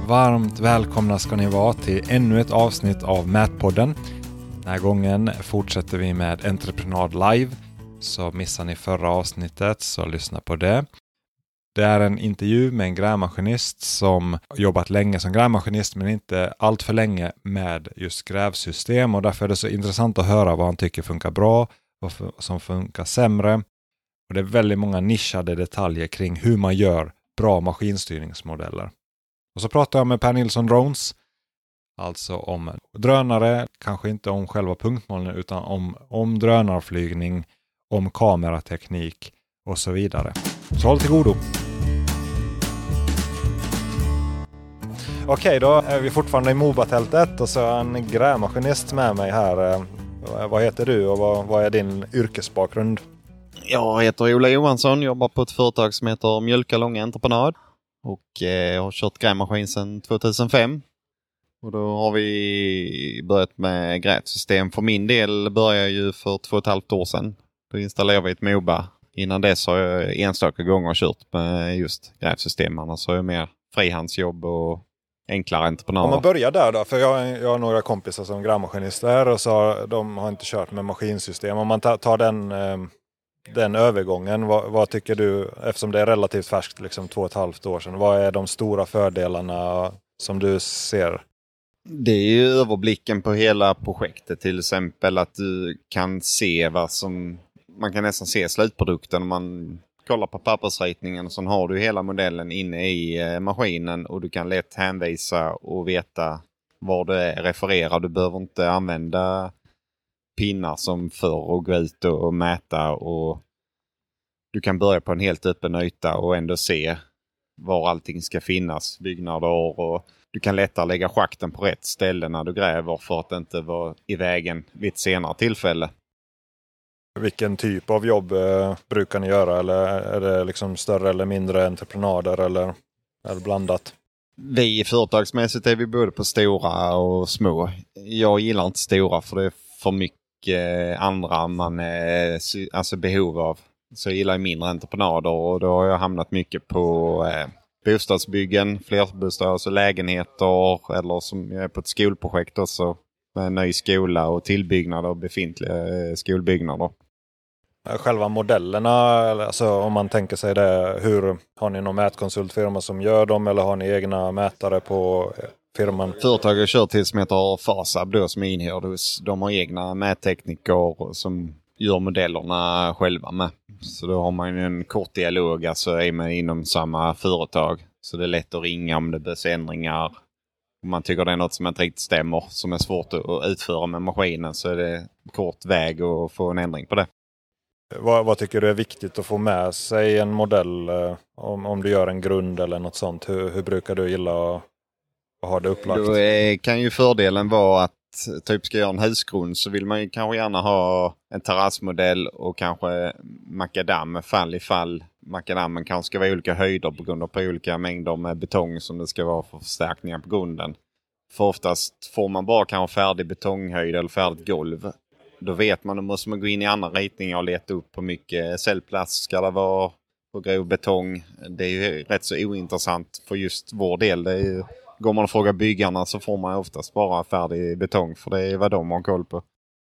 Varmt välkomna ska ni vara till ännu ett avsnitt av Mätpodden. Den här gången fortsätter vi med Entreprenad Live. Så missar ni förra avsnittet så lyssna på det. Det är en intervju med en grävmaskinist som jobbat länge som grävmaskinist men inte allt för länge med just grävsystem. Och därför är det så intressant att höra vad han tycker funkar bra och som funkar sämre. Och det är väldigt många nischade detaljer kring hur man gör bra maskinstyrningsmodeller. Och så pratar jag med Per Nilsson Drones. Alltså om drönare, kanske inte om själva punktmålen utan om drönarflygning, om kamerateknik och så vidare. Så håll till godo! Okej, då är vi fortfarande i Moba-tältet och så är en grävmaskinist med mig här. Vad heter du och vad är din yrkesbakgrund? Jag heter Ola Johansson, jobbar på ett företag som heter Mjölka Långa Entreprenad och har kört grävmaskin sedan 2005. Och då har vi börjat med grävsystem. För min del började jag ju för 2,5 år sedan. Då installerade vi ett Moba. Innan dess har jag enstaka gånger kört med just grävsystem. Annars har jag mer frihandsjobb och enklare entreprenader. Om man börjar där då, för jag har några kompisar som grävmaskinister och så de har inte kört med maskinsystem. Om man tar den övergången, vad tycker du, eftersom det är relativt färskt, liksom 2,5 år sedan, vad är de stora fördelarna som du ser? Det är ju överblicken på hela projektet, till exempel att du kan se man kan nästan se slutprodukten om man kollar på pappersritningen, så har du hela modellen inne i maskinen och du kan lätt hänvisa och veta var det är refererar. Du behöver inte använda pinnar som förr och gå ut och mäta, och du kan börja på en helt öppen yta och ändå se var allting ska finnas, byggnader, och du kan lättare lägga schakten på rätt ställe när du gräver för att inte vara i vägen vid ett senare tillfälle. Vilken typ av jobb brukar ni göra, eller är det liksom större eller mindre entreprenader eller är det blandat? Vi företagsmässigt är vi både på stora och små. Jag gillar inte stora för det är för mycket andra man är alltså behov av. Så jag gillar mindre entreprenader, och då har jag hamnat mycket på bostadsbyggen, flerbostads- och lägenheter, eller som jag är på ett skolprojekt också med en ny skola och tillbyggnader och befintliga skolbyggnader. Själva modellerna, alltså om man tänker sig det, hur har ni någon mätkonsultfirma som gör dem eller har ni egna mätare på firman? Företaget kör till som heter Fasab då, som är inhyrd hos. De har egna mättekniker som gör modellerna själva med. Så då har man en kort dialog, alltså är man inom samma företag. Så det är lätt att ringa om det behövs ändringar. Om man tycker det är något som inte riktigt stämmer, som är svårt att utföra med maskinen, så är det kort väg att få en ändring på det. Vad tycker du är viktigt att få med sig i en modell om du gör en grund eller något sånt? Hur brukar du gilla att ha det upplagt? Då kan ju fördelen vara att typ ska göra en husgrund, så vill man ju kanske gärna ha en terrassmodell och kanske makadam i fall makadammen kanske ska vara olika höjder på grund av på olika mängder med betong som det ska vara för förstärkningar på grunden. För oftast får man bara kanske färdig betonghöjd eller färdigt golv. Då vet man, då måste man gå in i andra ritningar och leta upp hur mycket cellplast ska det vara på grov betong. Det är ju rätt så ointressant för just vår del. Det är ju, går man och frågar byggarna så får man oftast bara färdig betong, för det är vad de har koll på.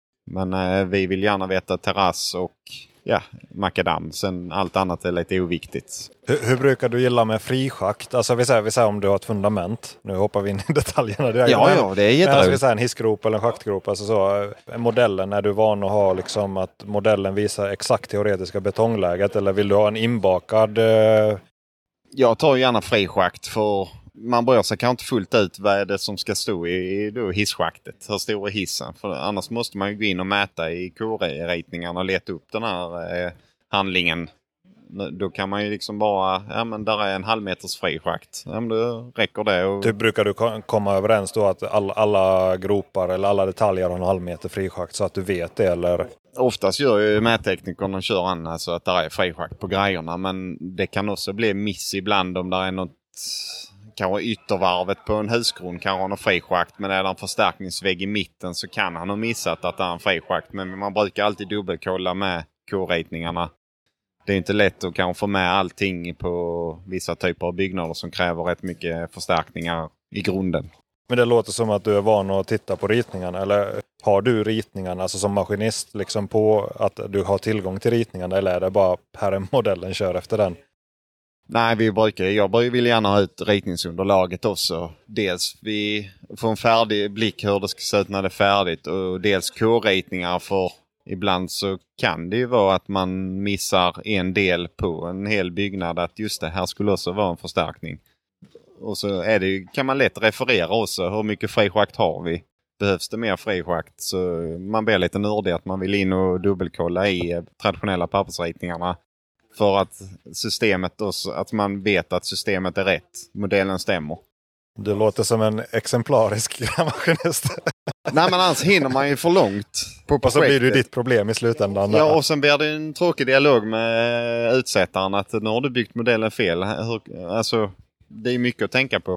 Men vi vill gärna veta terrass och makadam. Sen allt annat är lite oviktigt. Hur brukar du gilla med frischakt? Alltså vi säger om du har ett fundament. Nu hoppar vi in i detaljerna direkt. Ja, det är jätteroligt. Alltså vi säger en hissgrop eller en schaktgrop. Alltså så, modellen, är du van att ha liksom att modellen visar exakt teoretiska betongläget, eller vill du ha en inbakad? Jag tar gärna frischakt, för man bryr sig kanske inte fullt ut vad är det som ska stå i hisschaktet. Hur stor är hissen? För annars måste man ju gå in och mäta i korritningarna och leta upp den här handlingen. Då kan man ju liksom bara, men där är en halvmeters frischakt. Ja, men då räcker det. Och... Typ brukar du komma överens då att alla gropar eller alla detaljer har en halvmeter frischakt så att du vet det, eller? Oftast gör ju mätteknikerna kör annars så att där är frischakt på grejerna, men det kan också bli miss ibland om där är något, kanske yttervarvet på en husgrund kan ha någon frischakt, men är det en förstärkningsvägg i mitten så kan han ha missat att det är en frischakt, men man brukar alltid dubbelkolla med korritningarna. Det är inte lätt att kanske få med allting på vissa typer av byggnader som kräver rätt mycket förstärkningar i grunden. Men det låter som att du är van att titta på ritningarna, eller har du ritningarna alltså som maskinist liksom på att du har tillgång till ritningarna, eller är det bara här är modellen, kör efter den? Nej, jag vill gärna ha ut ritningsunderlaget också. Dels vi får en färdig blick hur det ska se ut när det är färdigt, och dels K-ritningar, för ibland så kan det ju vara att man missar en del på en hel byggnad, att just det här skulle också vara en förstärkning. Och så är det, kan man lätt referera också, hur mycket frischakt har vi? Behövs det mer frischakt? Så man blir lite nördig att man vill in och dubbelkolla i traditionella pappersritningarna. För att systemet också, att man vet att systemet är rätt. Modellen stämmer. Det låter som en exemplarisk grävmaskinist. Nej, men annars hinner man ju för långt på projektet. Och så blir det ditt problem i slutändan. Ja, och sen blir det en tråkig dialog med utsättaren att nu har du byggt modellen fel. Alltså, det är mycket att tänka på.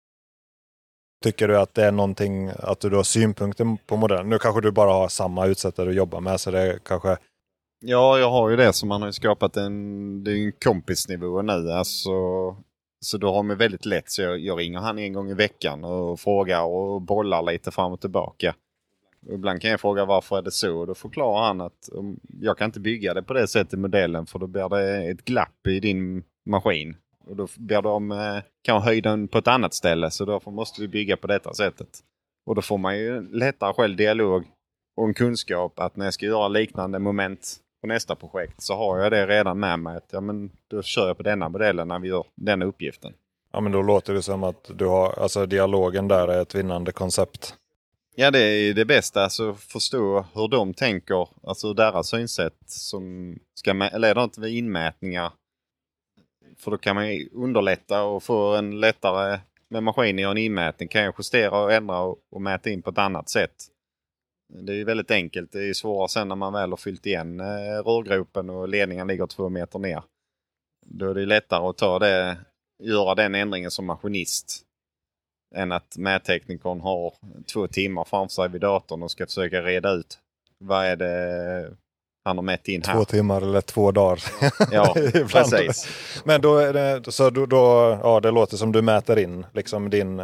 Tycker du att det är någonting, att du har synpunkter på modellen? Nu kanske du bara har samma utsättare att jobba med, så det är kanske... Ja, jag har ju det, som man har ju skapat det är en kompisnivå nu. Alltså, så då har man väldigt lätt, så jag ringer han en gång i veckan och frågar och bollar lite fram och tillbaka. Och ibland kan jag fråga varför är det så, och då förklarar han att jag kan inte bygga det på det sättet i modellen, för då blir det ett glapp i din maskin. Och då blir de kan höjden på ett annat ställe, så därför måste vi bygga på detta sättet. Och då får man ju lättare själv dialog och en kunskap att när jag ska göra liknande moment på nästa projekt så har jag det redan med mig. Att, ja, men då kör jag på denna modellen när vi gör denna uppgiften. Ja, men då låter det som att du har, alltså dialogen där är ett vinnande koncept. Ja, det är det bästa. Alltså förstå hur de tänker, alltså deras synsätt som ska leda till inmätningar. För då kan man ju underlätta och få en lättare med maskinen och en inmätning. Kan jag justera och ändra och mäta in på ett annat sätt. Det är ju väldigt enkelt. Det är svårare sen när man väl har fyllt igen rörgropen och ledningen ligger 2 meter ner. Då är det lättare att göra den ändringen som maskinist än att mätteknikern har 2 timmar framför sig vid datorn och ska försöka reda ut vad är det han har mätt in här. 2 timmar eller 2 dagar. Ja, precis. Men då är det, så då, ja, det låter som du mäter in liksom din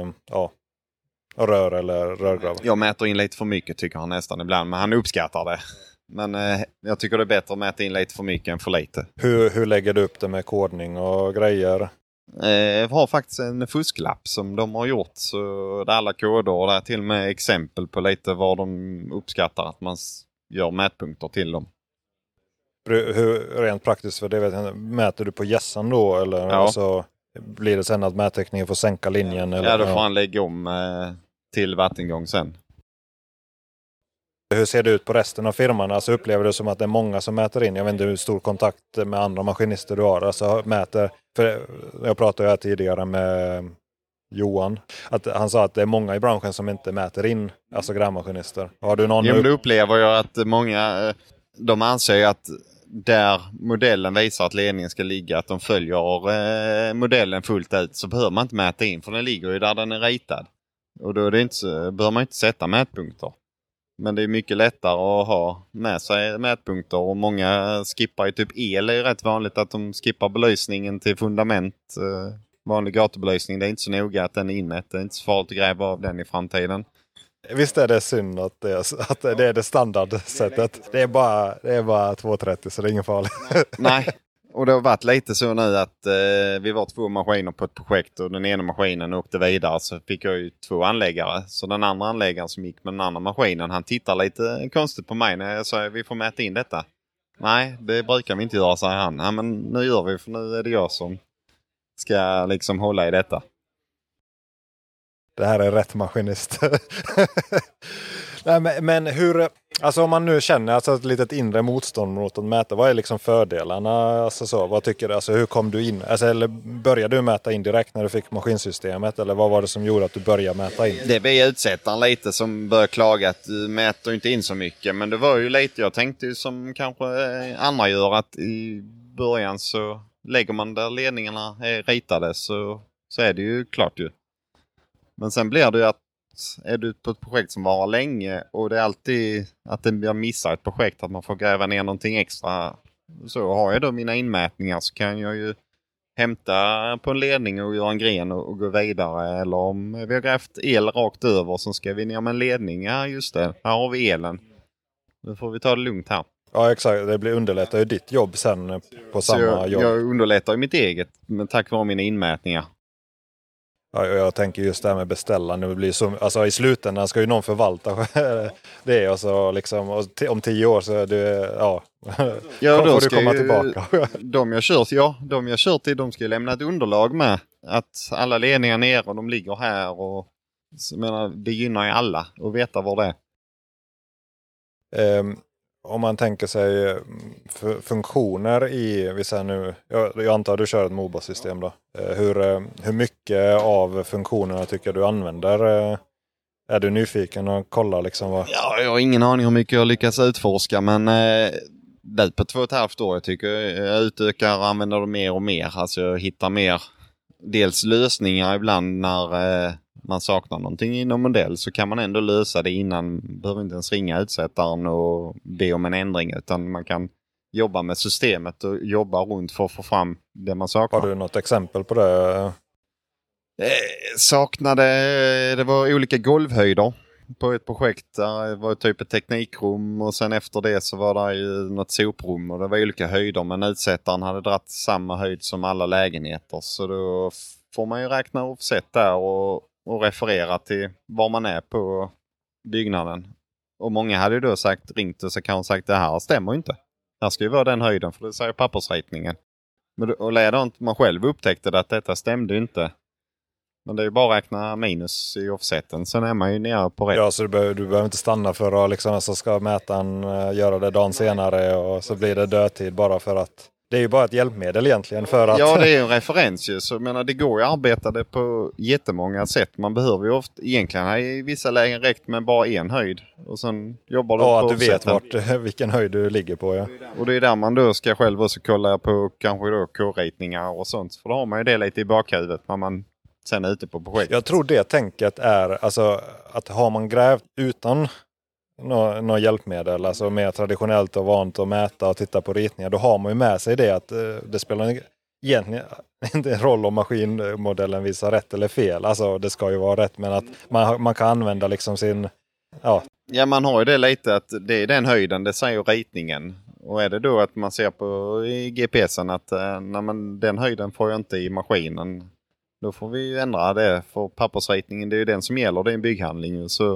rör eller rörgrav. Jag mäter in lite för mycket tycker han nästan ibland, men han uppskattar det. Men jag tycker det är bättre att mäta in lite för mycket än för lite. Hur lägger du upp det med kodning och grejer? Jag har faktiskt en fusklapp som de har gjort, så där alla koder och där till och med exempel på lite vad de uppskattar att man gör mätpunkter till dem. Hur rent praktiskt, för det vet jag, mäter du på gässan då eller ja. Alltså, blir det sen att mättekniken får sänka linjen? Eller? Ja, då får han lägga om till vattengång sen. Hur ser det ut på resten av firman? Alltså upplever du som att det är många som mäter in? Jag vet inte hur stor kontakt med andra maskinister du har. Alltså mäter, för jag pratade här tidigare med Johan. Att han sa att det är många i branschen som inte mäter in, alltså grävmaskinister. Har du någon? Jo, men då upplever jag att många, de anser att där modellen visar att ledningen ska ligga, att de följer modellen fullt ut, så behöver man inte mäta in, för den ligger ju där den är ritad. Och då är det inte, behöver man inte sätta mätpunkter. Men det är mycket lättare att ha med sig mätpunkter, och många skippar ju typ el. Det är rätt vanligt att de skippar belysningen till fundament. Vanlig gatubelysning, det är inte så noga att den är inmätt. Det är inte så farligt att gräva av den i framtiden. Visst är det synd att det är det standardsättet. Det är bara 230, så det är ingen farligt. Nej, och det har varit lite så nu att vi var 2 maskiner på ett projekt, och den ena maskinen åkte vidare, så fick jag ju 2 anläggare. Så den andra anläggaren som gick med den andra maskinen, han tittar lite konstigt på mig när jag sa vi får mäta in detta. Nej, det brukar vi inte göra, säger han. Ja, men nu gör vi, för nu är det jag som ska liksom hålla i detta. Det här är rätt maskinist. Nej, men hur, alltså om man nu känner alltså ett litet inre motstånd mot att mäta, vad är liksom fördelarna? Alltså så, vad tycker du? Alltså hur kom du in? Alltså, eller började du mäta in direkt när du fick maskinsystemet? Eller vad var det som gjorde att du började mäta in? Det var utsättaren lite som började klaga att du mäter inte in så mycket. Men det var ju lite, jag tänkte ju som kanske andra gör, att i början så lägger man där ledningarna är ritade, så är det ju klart ju. Men sen blir det ju att är du på ett projekt som varar länge, och det är alltid att jag missar ett projekt, att man får gräva ner någonting extra. Så har jag då mina inmätningar, så kan jag ju hämta på en ledning och göra en gren och gå vidare. Eller om vi har grävt el rakt över så ska vi ner med en ledning. Ja, just det. Här har vi elen. Nu får vi ta det lugnt här. Ja, exakt. Det blir underlättar ju ditt jobb sen på samma jobb. Jag underlättar ju mitt eget, men tack vare mina inmätningar. Ja, jag tänker just det här med beställande. Det blir så, alltså i slutändan ska ju någon förvalta det. Och så liksom, och om 10 år så är det, Ja, då får du komma tillbaka. De jag kör till, de ska lämna ett underlag med. Att alla ledningar nere och de ligger här. Och, så, menar, det gynnar ju alla att veta var det är. Om man tänker sig funktioner i, vi säger nu, jag antar att du kör ett MOBA-system då. Hur mycket av funktionerna tycker du använder? Är du nyfiken och kollar liksom vad? Ja, jag har ingen aning hur mycket jag lyckas utforska, men det på 2,5 år jag tycker jag utökar och använder det mer och mer. Alltså jag hittar mer, dels lösningar ibland när man saknar någonting inom modell, så kan man ändå lösa det innan. Behöver inte ens ringa utsättaren och be om en ändring, utan man kan jobba med systemet och jobba runt för att få fram det man saknar. Har du något exempel på det? Det var olika golvhöjder på ett projekt. Det var typ ett teknikrum och sen efter det så var det ju något soprum och det var olika höjder, men utsättaren hade dratt samma höjd som alla lägenheter, så då får man ju räkna offset där och referera till var man är på byggnaden. Och många hade ju då ringt och så kan sagt det här stämmer inte. Här ska ju vara den höjden, för det säger pappersritningen. Och ledaren man själv upptäckte att detta stämde inte. Men det är ju bara att räkna minus i offseten. Sen är man ju nere på rätt. Ja, så du behöver inte stanna för att liksom, så ska mätaren göra det dagen senare och så blir det dödtid bara för att det är ju bara ett hjälpmedel egentligen för att... Ja, det är en referens ju. Så jag menar, det går ju att arbeta det på jättemånga sätt. Man behöver ju ofta, egentligen i vissa lägen räckt med bara en höjd. Och sen jobbar du på att du vet vilken höjd du ligger på, ja. Och det är där man då ska själv också kolla på kanske då K-ritningar och sånt. För då har man ju det lite i bakhuvudet när man sen är ute på projekt. Jag tror det tänket är, alltså att har man grävt utan något hjälpmedel, alltså mer traditionellt och vant att mäta och titta på ritningar, då har man ju med sig det att det spelar egentligen inte en roll om maskinmodellen visar rätt eller fel. Alltså det ska ju vara rätt, men att man kan använda liksom sin... Ja, man har ju det lite att det är den höjden, det säger ritningen. Och är det då att man ser på i GPSen att den höjden får jag inte i maskinen, då får vi ändra det, för pappersritningen det är ju den som gäller, det är en bygghandling. Så...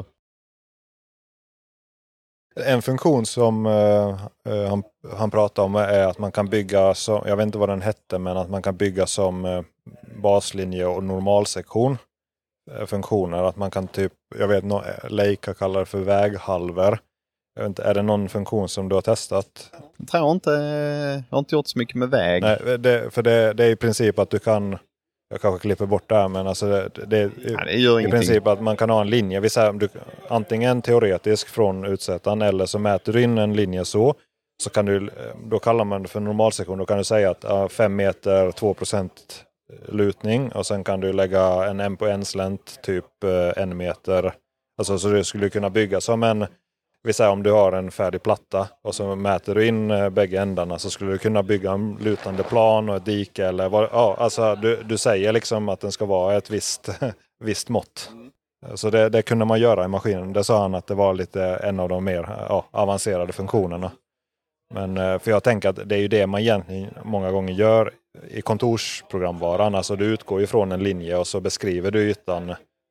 En funktion som han pratar om är att man kan bygga, jag vet inte vad den hette, men att man kan bygga som baslinje och normalsektion funktioner. Att man kan typ, jag vet Leica kallar det för väghalver. Jag vet inte, är det någon funktion som du har testat? Jag tror inte, jag har inte gjort så mycket med väg. Nej, det är i princip att du kan, jag kanske klipper bort det här, men alltså det gör i princip att man kan ha en linje. Vi säger, antingen teoretisk från utsättaren eller så mäter du in en linje så kan du, då kallar man det för normalsektion. Då kan du säga att 5 meter 2% lutning och sen kan du lägga en M/N-slänt typ 1 meter. Alltså så du skulle kunna bygga som en, vi säger om du har en färdig platta och så mäter du in bägge ändarna, så skulle du kunna bygga en lutande plan och ett dike eller vad, alltså du säger liksom att den ska vara ett visst mått. Så det kunde man göra i maskinen. Det sa han att det var lite en av de mer avancerade funktionerna. Men för jag tänker att det är ju det man egentligen många gånger gör i kontorsprogramvaran. Alltså du utgår ifrån en linje och så beskriver du ytan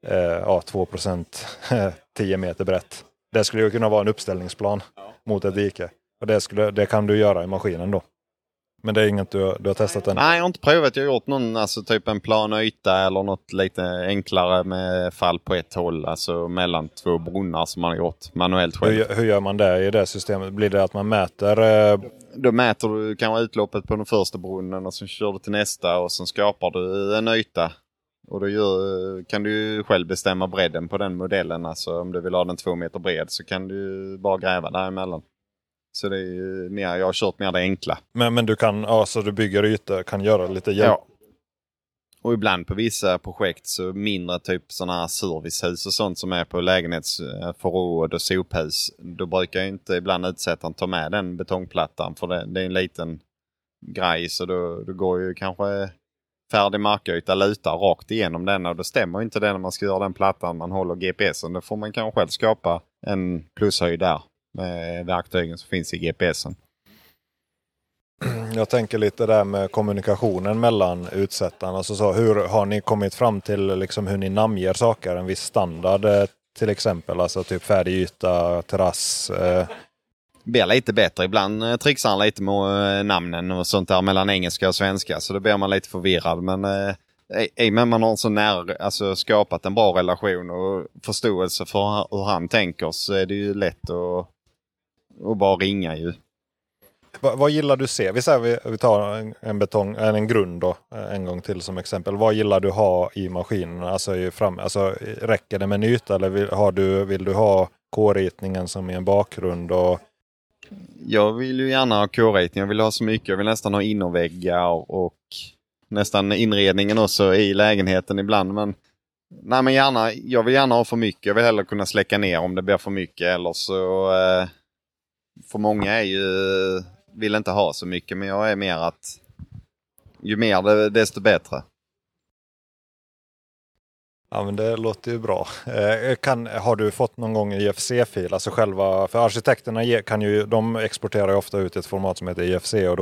2% 10 meter brett. Det skulle ju kunna vara en uppställningsplan mot ett dike. Och det kan du göra i maskinen då. Men det är inget du har testat än? Nej, jag har inte prövat. Jag har gjort någon, alltså typ en planyta eller något lite enklare med fall på ett håll. Alltså mellan 2 brunnar som man har gjort manuellt själv. Hur gör man det i det systemet? Blir det att man mäter... Då mäter du kanske utloppet på den första brunnen och så kör du till nästa och sen skapar du en yta. Och då kan du ju själv bestämma bredden på den modellen. Alltså om du vill ha den 2 meter bred så kan du bara gräva däremellan. Så det är ju mer, jag har kört mer det enkla. Men du kan, så du bygger ytor, kan göra lite hjälp. Ja. Och ibland på vissa projekt så mindre typ sådana här servicehus och sånt som är på lägenhetsförråd och sophus. Då brukar jag inte ibland utsättaren ta med den betongplattan, för det är en liten grej, så då går ju kanske färdig markyta lutar rakt igenom den, och då stämmer inte det när man ska göra den plattan man håller GPSen. Då får man kanske själv skapa en plushöjd där med verktygen som finns i GPSen. Jag tänker lite där med kommunikationen mellan utsättarna. Alltså så, hur har ni kommit fram till liksom hur ni namnger saker? En viss standard till exempel, alltså typ färdig yta, terrass. Blir lite bättre. Ibland trixar han lite med namnen och sånt där mellan engelska och svenska, så då blir man lite förvirrad. Men men man har så nära, alltså skapat en bra relation och förståelse för hur han tänker, så är det ju lätt att bara ringa ju. Vad gillar du se? Vi tar en grund då, en gång till som exempel. Vad gillar du ha i maskinen? Alltså, räcker det med en yta, eller vill du ha K-ritningen som i en bakgrund? Jag vill ju gärna ha K-ritning. Jag vill ha så mycket. Jag vill nästan ha innerväggar och nästan inredningen också i lägenheten ibland. Men jag vill gärna ha för mycket. Jag vill hellre kunna släcka ner om det blir för mycket. Eller så för många vill inte ha så mycket, men jag är mer att ju mer desto bättre. Ja, men det låter ju bra. Har du fått någon gång IFC-fil? Alltså själva, för arkitekterna de exporterar ju ofta ut ett format som heter IFC, och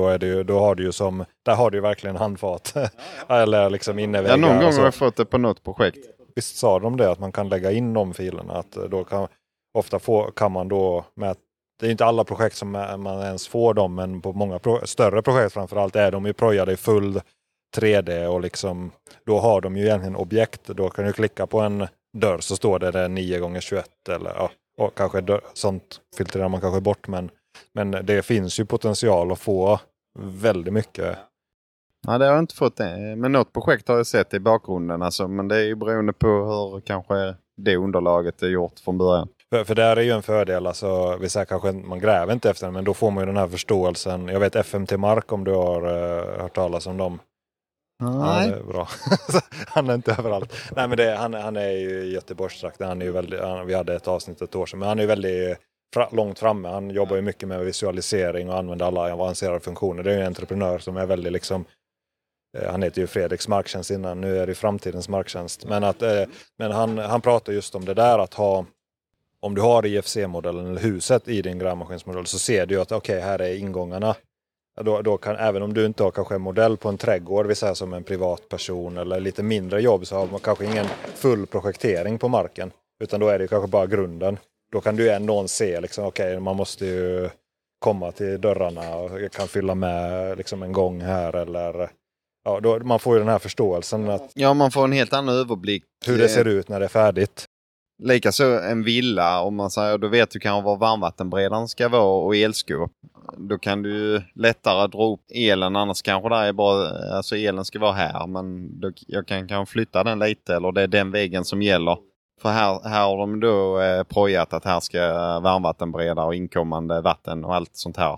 där har du ju verkligen handfat. Eller liksom inneväggar. Ja, någon gång har jag fått det på något projekt. Visst sa de det, att man kan lägga in de filerna, att då kan man då med. Det är inte alla projekt som man ens får dem, men på många större projekt framförallt är de ju projade i full 3D, och liksom, då har de ju egentligen objekt. Då kan du klicka på en dörr så står det 9x21 eller och kanske sånt filtrerar man kanske bort, men det finns ju potential att få väldigt mycket. Ja, det har jag inte fått det. Men något projekt har jag sett i bakgrunden, alltså, men det är ju beroende på hur kanske det underlaget är gjort från början. För där är ju en fördel, alltså vi säger kanske man gräver inte efter den, men då får man ju den här förståelsen. Jag vet FMT Mark, om du har hört talas om dem. Nej. Han är bra. Han är inte överallt. Nej, men han är ju i Göteborgstrakten. Han är ju vi hade ett avsnitt ett år sedan, men han är ju väldigt långt framme. Han jobbar ju mycket med visualisering och använder alla avancerade funktioner. Det är ju en entreprenör som är väldigt liksom. Han heter ju Fredriks Marktjänst innan, nu är det framtidens marktjänst. Men han pratar just om det där att ha. Om du har IFC-modellen eller huset i din grävmaskinsmodell, så ser du att okej, här är ingångarna. Då kan, även om du inte har kanske en modell på en trädgård, vi säger som en privatperson eller lite mindre jobb, så har man kanske ingen full projektering på marken. Utan då är det kanske bara grunden. Då kan du ändå se liksom, okej, man måste ju komma till dörrarna och kan fylla med liksom en gång här, eller då man får ju den här förståelsen att man får en helt annan överblick hur det ser ut när det är färdigt. Likaså en villa, om man säger, då vet du kanske var varmvattenberedaren ska vara och elskåp. Då kan du lättare dra upp elen, annars kanske det är bara, alltså elen ska vara här, men jag kan flytta den lite, eller det är den väggen som gäller. För här har de då projat att här ska varmvattenberedare och inkommande vatten och allt sånt här.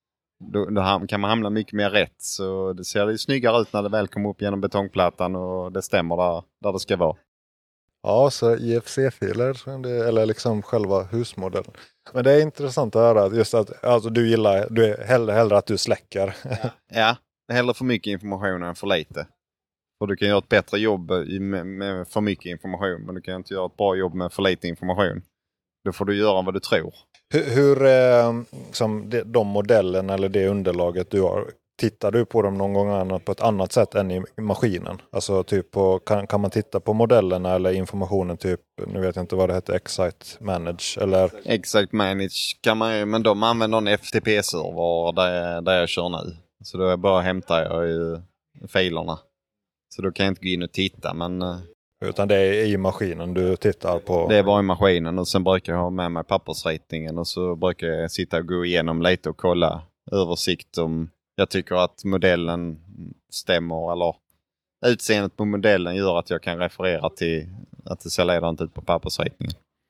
Då kan man hamna mycket mer rätt, så det ser ju snyggare ut när det väl kommer upp genom betongplattan och det stämmer där det ska vara. Ja, så IFC-filer, eller liksom själva husmodellen. Men det är intressant att höra just att alltså, du är hellre att du släcker. Ja, hellre för mycket information än för lite. För du kan göra ett bättre jobb med för mycket information, men du kan inte göra ett bra jobb med för lite information. Då får du göra vad du tror. Hur som de modellen eller det underlaget du har, tittar du på dem någon gång på ett annat sätt än i maskinen? Alltså typ kan man titta på modellerna eller informationen typ, nu vet jag inte vad det heter, Excite Manage eller? Excite Manage kan man ju, men de använder en FTP-server där jag kör nu. Så då bara hämtar jag i filerna. Så då kan jag inte gå in och titta, men... Utan det är i maskinen du tittar på? Det är bara i maskinen, och sen brukar jag ha med mig pappersritningen, och så brukar jag sitta och gå igenom lite och kolla översikt om jag tycker att modellen stämmer, eller utseendet på modellen gör att jag kan referera till att det ser ledande ut på pappersritningen.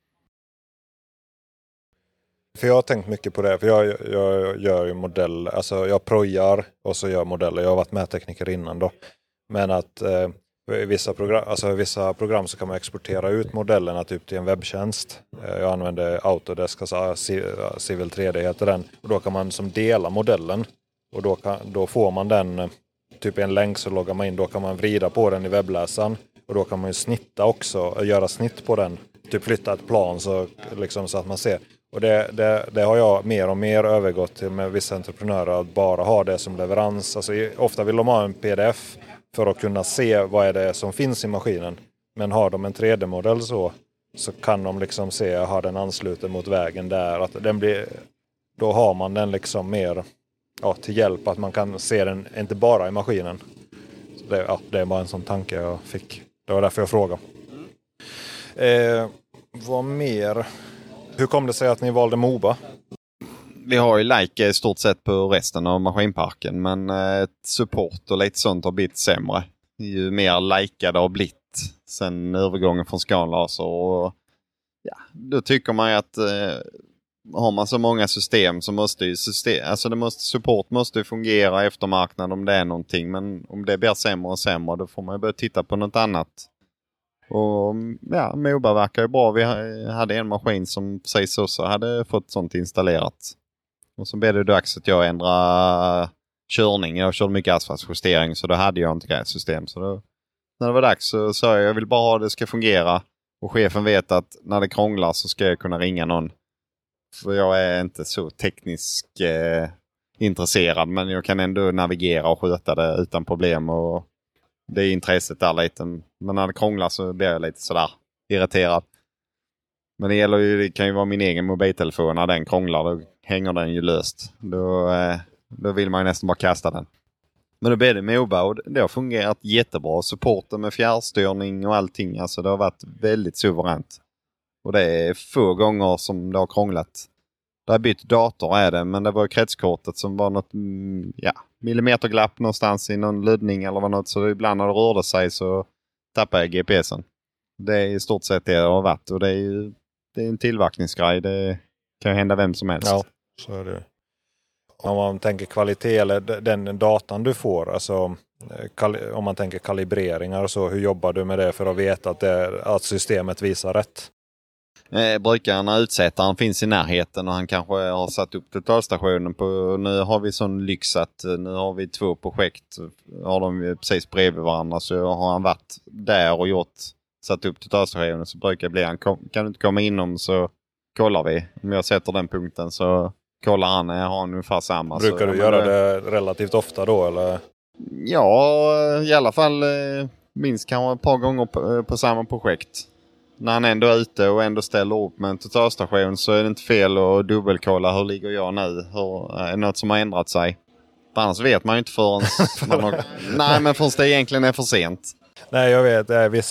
För jag har tänkt mycket på det, för jag gör ju modeller, alltså jag projar och så gör modeller. Jag har varit med tekniker innan då. Men att vissa program så kan man exportera ut modellerna typ till en webbtjänst. Jag använder Autodesk, alltså Civil 3D heter den. Och då kan man som dela modellen. Och då får man den typ en länk så loggar man in. Då kan man vrida på den i webbläsaren. Och då kan man ju snitta också och göra snitt på den. Typ flytta ett plan så, liksom, så att man ser. Och det har jag mer och mer övergått till med vissa entreprenörer. Att bara ha det som leverans. Alltså, ofta vill de ha en pdf för att kunna se vad är det som finns i maskinen. Men har de en 3D-modell så kan de liksom se, har den ansluter mot vägen där. Att den blir, då har man den liksom mer till hjälp. Att man kan se den inte bara i maskinen. Så det är bara en sån tanke jag fick. Det var därför jag frågade. Vad mer? Hur kom det sig att ni valde Moba? Vi har ju Leica i stort sett på resten av maskinparken. Men support och lite sånt har blivit sämre. Ju mer Leica det har blivit sen övergången från Scanlaser. Och då tycker man ju att har man så många system så måste ju support måste ju fungera efter marknaden om det är någonting. Men om det blir sämre och sämre då får man ju börja titta på något annat. Och Moba verkar ju bra. Vi hade en maskin som precis också hade fått sånt installerat. Och så blev det dags att jag ändra körning. Jag körde mycket asfaltsjustering så då hade jag inte grässystem. Så då, när det var dags så sa jag vill bara ha det ska fungera. Och chefen vet att när det krånglar så ska jag kunna ringa någon. För jag är inte så tekniskt intresserad. Men jag kan ändå navigera och sköta det utan problem. Och det är intresset där lite. Men när det krånglar så blir jag lite sådär irriterad. Men det kan ju vara min egen mobiltelefon. När den krånglar då hänger den ju löst. Då vill man ju nästan bara kasta den. Men då blev det Moba och det har fungerat jättebra. Supporten med fjärrstyrning och allting. Alltså det har varit väldigt suveränt. Och det är få gånger som det har krånglat. Det har bytt dator är det. Men det var kretskortet som var något millimeterglapp någonstans i någon luddning eller vad något. Så ibland när det rörde sig så tappade jag GPSen. Det är i stort sett det har varit. Och det är en tillverkningsgrej. Det kan ju hända vem som helst. Ja, så är det. Om man tänker kvalitet eller den datan du får, alltså om man tänker kalibreringar och så, hur jobbar du med det för att veta att systemet visar rätt? Brukaren utsättaren finns i närheten och han kanske har satt upp totalstationen på, nu har vi sån lyx att nu har vi 2 projekt, har de precis bredvid varandra så har han varit där och satt upp totalstationen så brukar det bli kan du inte komma inom så kollar vi. Om jag sätter den punkten så kollar han, jag har ungefär samma. Brukar du göra det relativt ofta då eller? Ja, i alla fall minst kanske ett par gånger på samma projekt. När han ändå är ute och ändå ställer upp med en totalstation så är det inte fel att dubbelkolla hur ligger jag nu. Är det något som har ändrat sig? För annars vet man ju inte förrän nej, men förrän det egentligen är för sent. Nej, jag vet. Det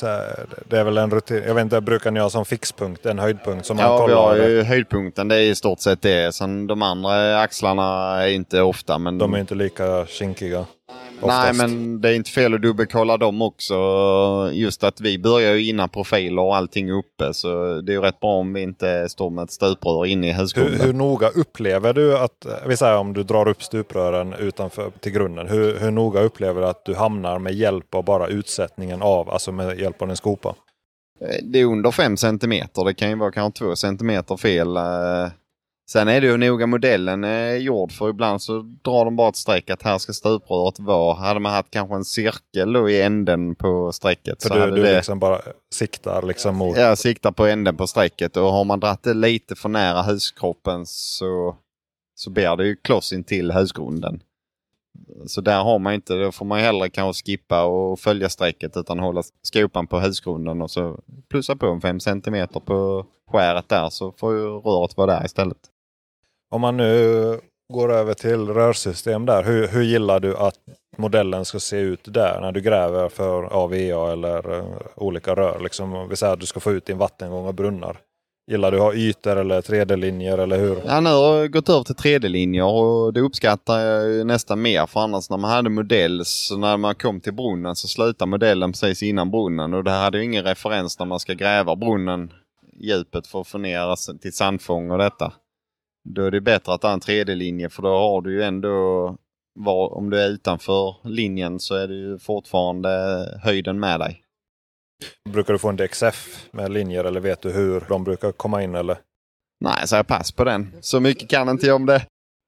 är väl en rutin. Jag vet inte, brukar ni ha som fixpunkt, en höjdpunkt som man kollar? Ja, vi har ju höjdpunkten. Det är i stort sett det. Sen de andra axlarna är inte ofta. Men de är inte lika kinkiga. Nej, men det är inte fel att dubbelkolla dem också. Just att vi börjar ju innan profiler och allting uppe. Så det är ju rätt bra om vi inte står med ett stuprör inne i högskolan. Hur noga upplever du att, vi säger om du drar upp stuprören utanför till grunden. Hur noga upplever du att du hamnar med hjälp av bara utsättningen av, alltså med hjälp av en skopa? Det är under 5 centimeter. Det kan ju vara kanske 2 centimeter fel. Sen är det ju noga modellen är gjord för ibland så drar de bara ett streck att här ska stupröret vara. Hade man haft kanske en cirkel då i änden på strecket. För så du liksom bara siktar liksom mot... Ja, siktar på änden på strecket. Och har man dratt det lite för nära huskroppen så blir det ju kloss in till husgrunden. Så där har man inte, då får man hellre kanske skippa och följa strecket utan hålla skopan på husgrunden och så plussa på en 5 centimeter på skäret där så får ju röret vara där istället. Om man nu går över till rörsystem där, hur gillar du att modellen ska se ut där när du gräver för AVA eller olika rör? Liksom, vi säger att du ska få ut din vattengång och brunnar. Gillar du att ha ytor eller 3D-linjer eller hur? Ja, nu har jag gått över till 3D-linjer och det uppskattar jag nästan mer. För annars när man hade modell så när man kom till brunnen så slutade modellen precis innan brunnen. Och det hade ju ingen referens när man ska gräva brunnen djupet för att få ner till sandfång och detta. Då är det bättre att ha en 3D-linje för då har du ju ändå, om du är utanför linjen så är det ju fortfarande höjden med dig. Brukar du få en DXF med linjer eller vet du hur de brukar komma in eller? Nej, så jag pass på den. Så mycket kan inte jag om det.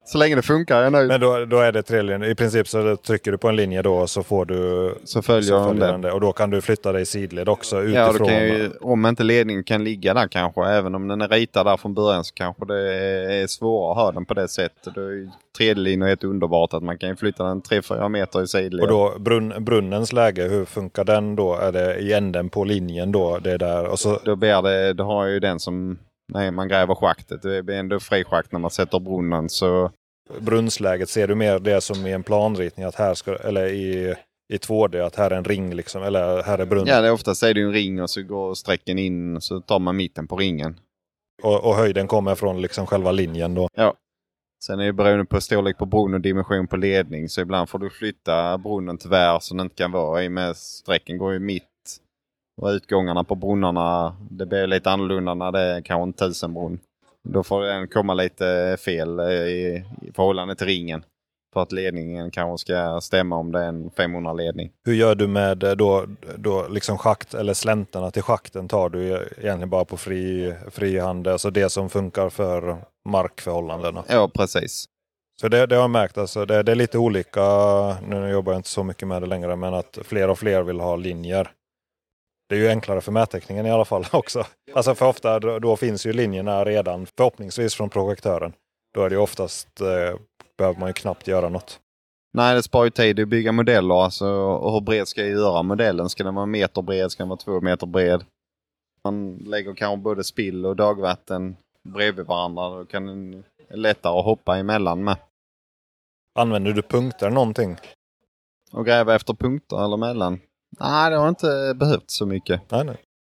Så länge det funkar jag nu. Men då är det 3 linjer. I princip så trycker du på en linje då och så får du... Så följer den det. Och då kan du flytta dig i sidled också utifrån. Ja, då kan ju, om inte ledningen kan ligga där kanske. Även om den är ritad där från början så kanske det är svårare att ha den på det sättet. Då är ju 3D-linjer helt underbart att man kan flytta den 3-4 meter i sidled. Och då brunnens läge, hur funkar den då? Är det i änden på linjen då? Det är där och så... Då har ju den som... Nej, man gräver schaktet. Det blir ändå fri schakt när man sätter brunnen så... Brunnsläget, ser du mer det som i en planritning att här ska, eller i 2D att här är en ring liksom, eller här är brunnen? Ja, det är oftast är det en ring och så går sträcken in och så tar man mitten på ringen. Och höjden kommer från liksom själva linjen då? Ja. Sen är det beroende på storlek på brunn och dimension på ledning. Så ibland får du flytta brunnen tyvärr så den inte kan vara i med sträcken går ju mitt. Och utgångarna på brunnarna, det blir lite annorlunda när det är kanske en 1000 brunn. Då får den komma lite fel i förhållande till ringen. För att ledningen kanske ska stämma om det är en 500-ledning. Hur gör du med då liksom schakt eller slänterna till schakten tar du egentligen bara på fri hand? Alltså det som funkar för markförhållandena? Ja, precis. Så det har jag märkt. Alltså det är lite olika, nu jobbar jag inte så mycket med det längre, men att fler och fler vill ha linjer. Det är ju enklare för mättekningen i alla fall också. Alltså för ofta då finns ju linjerna redan förhoppningsvis från projektören. Då är det ju oftast, behöver man ju knappt göra något. Nej, det sparar ju tid att bygga modeller. Alltså, och hur bred ska jag göra modellen? Ska den vara 1 meter bred? Ska den vara 2 meter bred? Man lägger kanske både spill och dagvatten bredvid varandra. Då kan den lättare att hoppa emellan med. Använder du punkter någonting? Och gräva efter punkter eller mellan? Nej, det har inte behövt så mycket. Nej.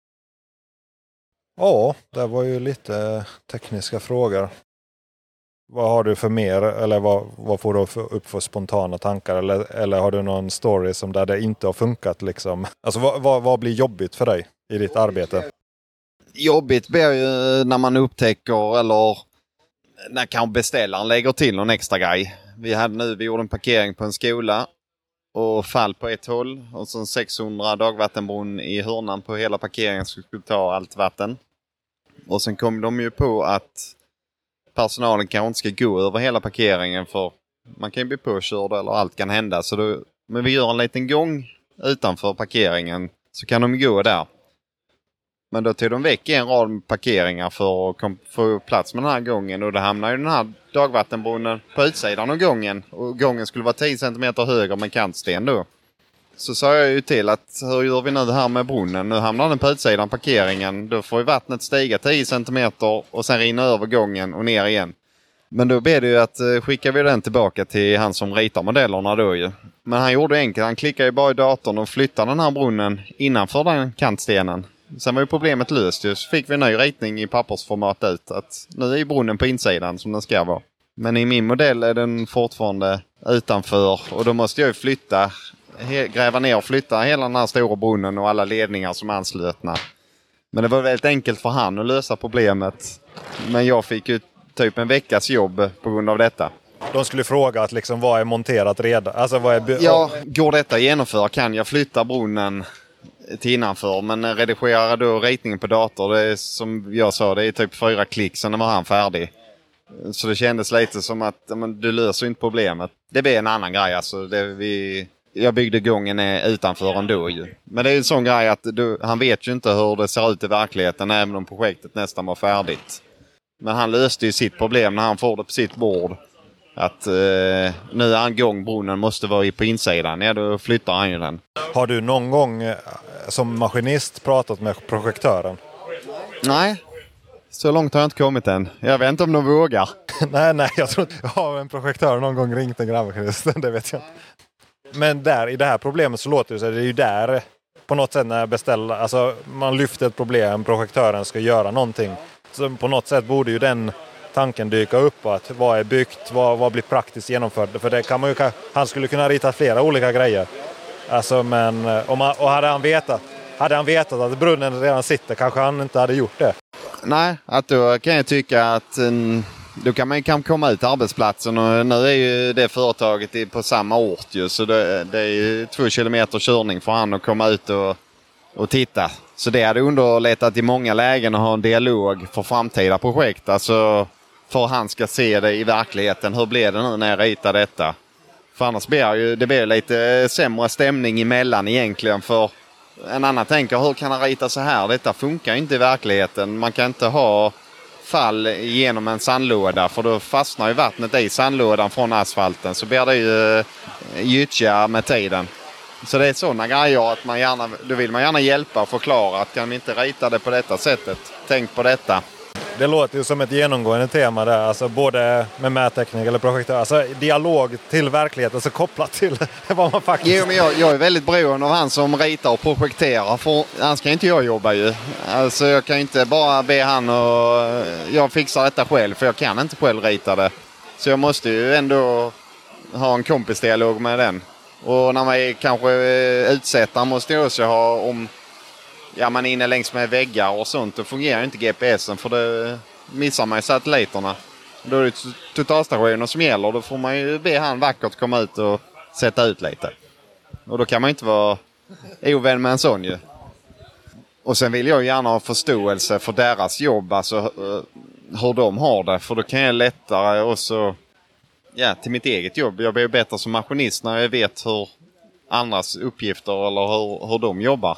Ja, det var ju lite tekniska frågor. Vad har du för mer? Eller vad får du upp för spontana tankar? Eller har du någon story som där det inte har funkat liksom? Alltså vad blir jobbigt för dig i ditt arbete? Jobbigt blir ju när man upptäcker eller när kanske beställaren lägger till någon extra grej. Vi gjorde en parkering på en skola. Och fall på ett håll. Och så 600 dagvattenbrunn i hörnan på hela parkeringen som skulle ta allt vatten. Och sen kom de ju på att personalen kanske inte ska gå över hela parkeringen. För man kan ju bli påkörd eller allt kan hända. Men vi gör en liten gång utanför parkeringen. Så kan de gå där. Men då tog de väck en rad parkeringar för att få plats med den här gången. Och då hamnar ju den här dagvattenbrunnen på utsidan av gången. Och gången skulle vara 10 cm högre med kantsten då. Så sa jag ju till att hur gör vi nu det här med brunnen? Nu hamnar den på utsidan parkeringen. Då får ju vattnet stiga 10 cm och sen rinna över gången och ner igen. Men då blev det ju att skickar vi den tillbaka till han som ritar modellerna då ju. Men han gjorde enkelt. Han klickade ju bara i datorn och flyttade den här brunnen innanför den kantstenen. Sen var ju problemet löst ju. Så fick vi en ny ritning i pappersformat ut. Att nu är brunnen på insidan som den ska vara. Men i min modell är den fortfarande utanför. Och då måste jag ju gräva ner och flytta hela den här stora brunnen och alla ledningar som är anslutna. Men det var väldigt enkelt för han att lösa problemet. Men jag fick ju typ en veckas jobb på grund av detta. De skulle fråga att liksom, vad är monterat redan? Alltså, Ja, går detta genomföra kan jag flytta brunnen till innanför. Men redigerar då ritningen på dator, det är som jag sa, det är typ 4 klick, sen var han färdig. Så det kändes lite som att du löser inte problemet. Det blir en annan grej. Alltså, jag byggde gången utanför ändå ju. Men det är en sån grej att han vet ju inte hur det ser ut i verkligheten även om projektet nästan var färdigt. Men han löste ju sitt problem när han får det på sitt bord. Att nu är en gång brunnen måste vara på insidan. Ja, då flyttar han ju den. Har du någon gång som maskinist pratat med projektören? Nej, så långt har jag inte kommit än. Jag vet inte om de vågar. nej, jag tror inte. Har en projektör någon gång ringt en gravmaskinist? Det vet jag inte. Men där i det här problemet så låter det så. Det är ju där på något sätt när beställare, alltså man lyfter ett problem, projektören ska göra någonting. Så på något sätt borde ju den tanken dyka upp att vad är byggt, vad blir praktiskt genomfört. För det kan man ju, han skulle kunna rita flera olika grejer. Alltså, men hade han vetat att brunnen redan sitter kanske han inte hade gjort det. Nej, att då kan jag tycka att då kan man ju komma ut till arbetsplatsen och nu är ju det företaget på samma ort ju, så det är ju 2 kilometer körning för han att komma ut och titta. Så det hade underlättat i många lägen att ha en dialog för framtida projekt. Alltså för han ska se det i verkligheten. Hur blir det nu när jag ritar detta? För annars blir det blir lite sämre stämning emellan egentligen. För en annan tänker, hur kan han rita så här? Detta funkar inte i verkligheten. Man kan inte ha fall genom en sandlåda, för då fastnar ju vattnet i sandlådan från asfalten. Så blir det ju gyttja med tiden. Så det är sådana grejer att då vill man gärna hjälpa och förklara att kan vi inte rita det på detta sättet? Tänk på detta. Det låter ju som ett genomgående tema där, alltså både med mätteknik eller projektör, alltså dialog till verkligheten, alltså kopplat till vad man faktiskt... Jo, men jag är väldigt beroende av han som ritar och projekterar, för annars kan inte jag jobba ju. Alltså jag kan inte bara be han och jag fixar detta själv, för jag kan inte själv rita det. Så jag måste ju ändå ha en kompisdialog med den. Och när man är kanske utsättare måste jag också ha om... Ja, man är inne längs med väggar och sånt. Då fungerar inte GPSen, för det missar man ju satelliterna. Då är det totalstationen som gäller. Då får man ju be han vackert komma ut och sätta ut lite. Och då kan man inte vara ovän med en sån ju. Och sen vill jag gärna ha förståelse för deras jobb. Alltså hur de har det. För då kan jag lättare också... Ja, till mitt eget jobb. Jag blir bättre som maskinist när jag vet hur andras uppgifter eller hur de jobbar.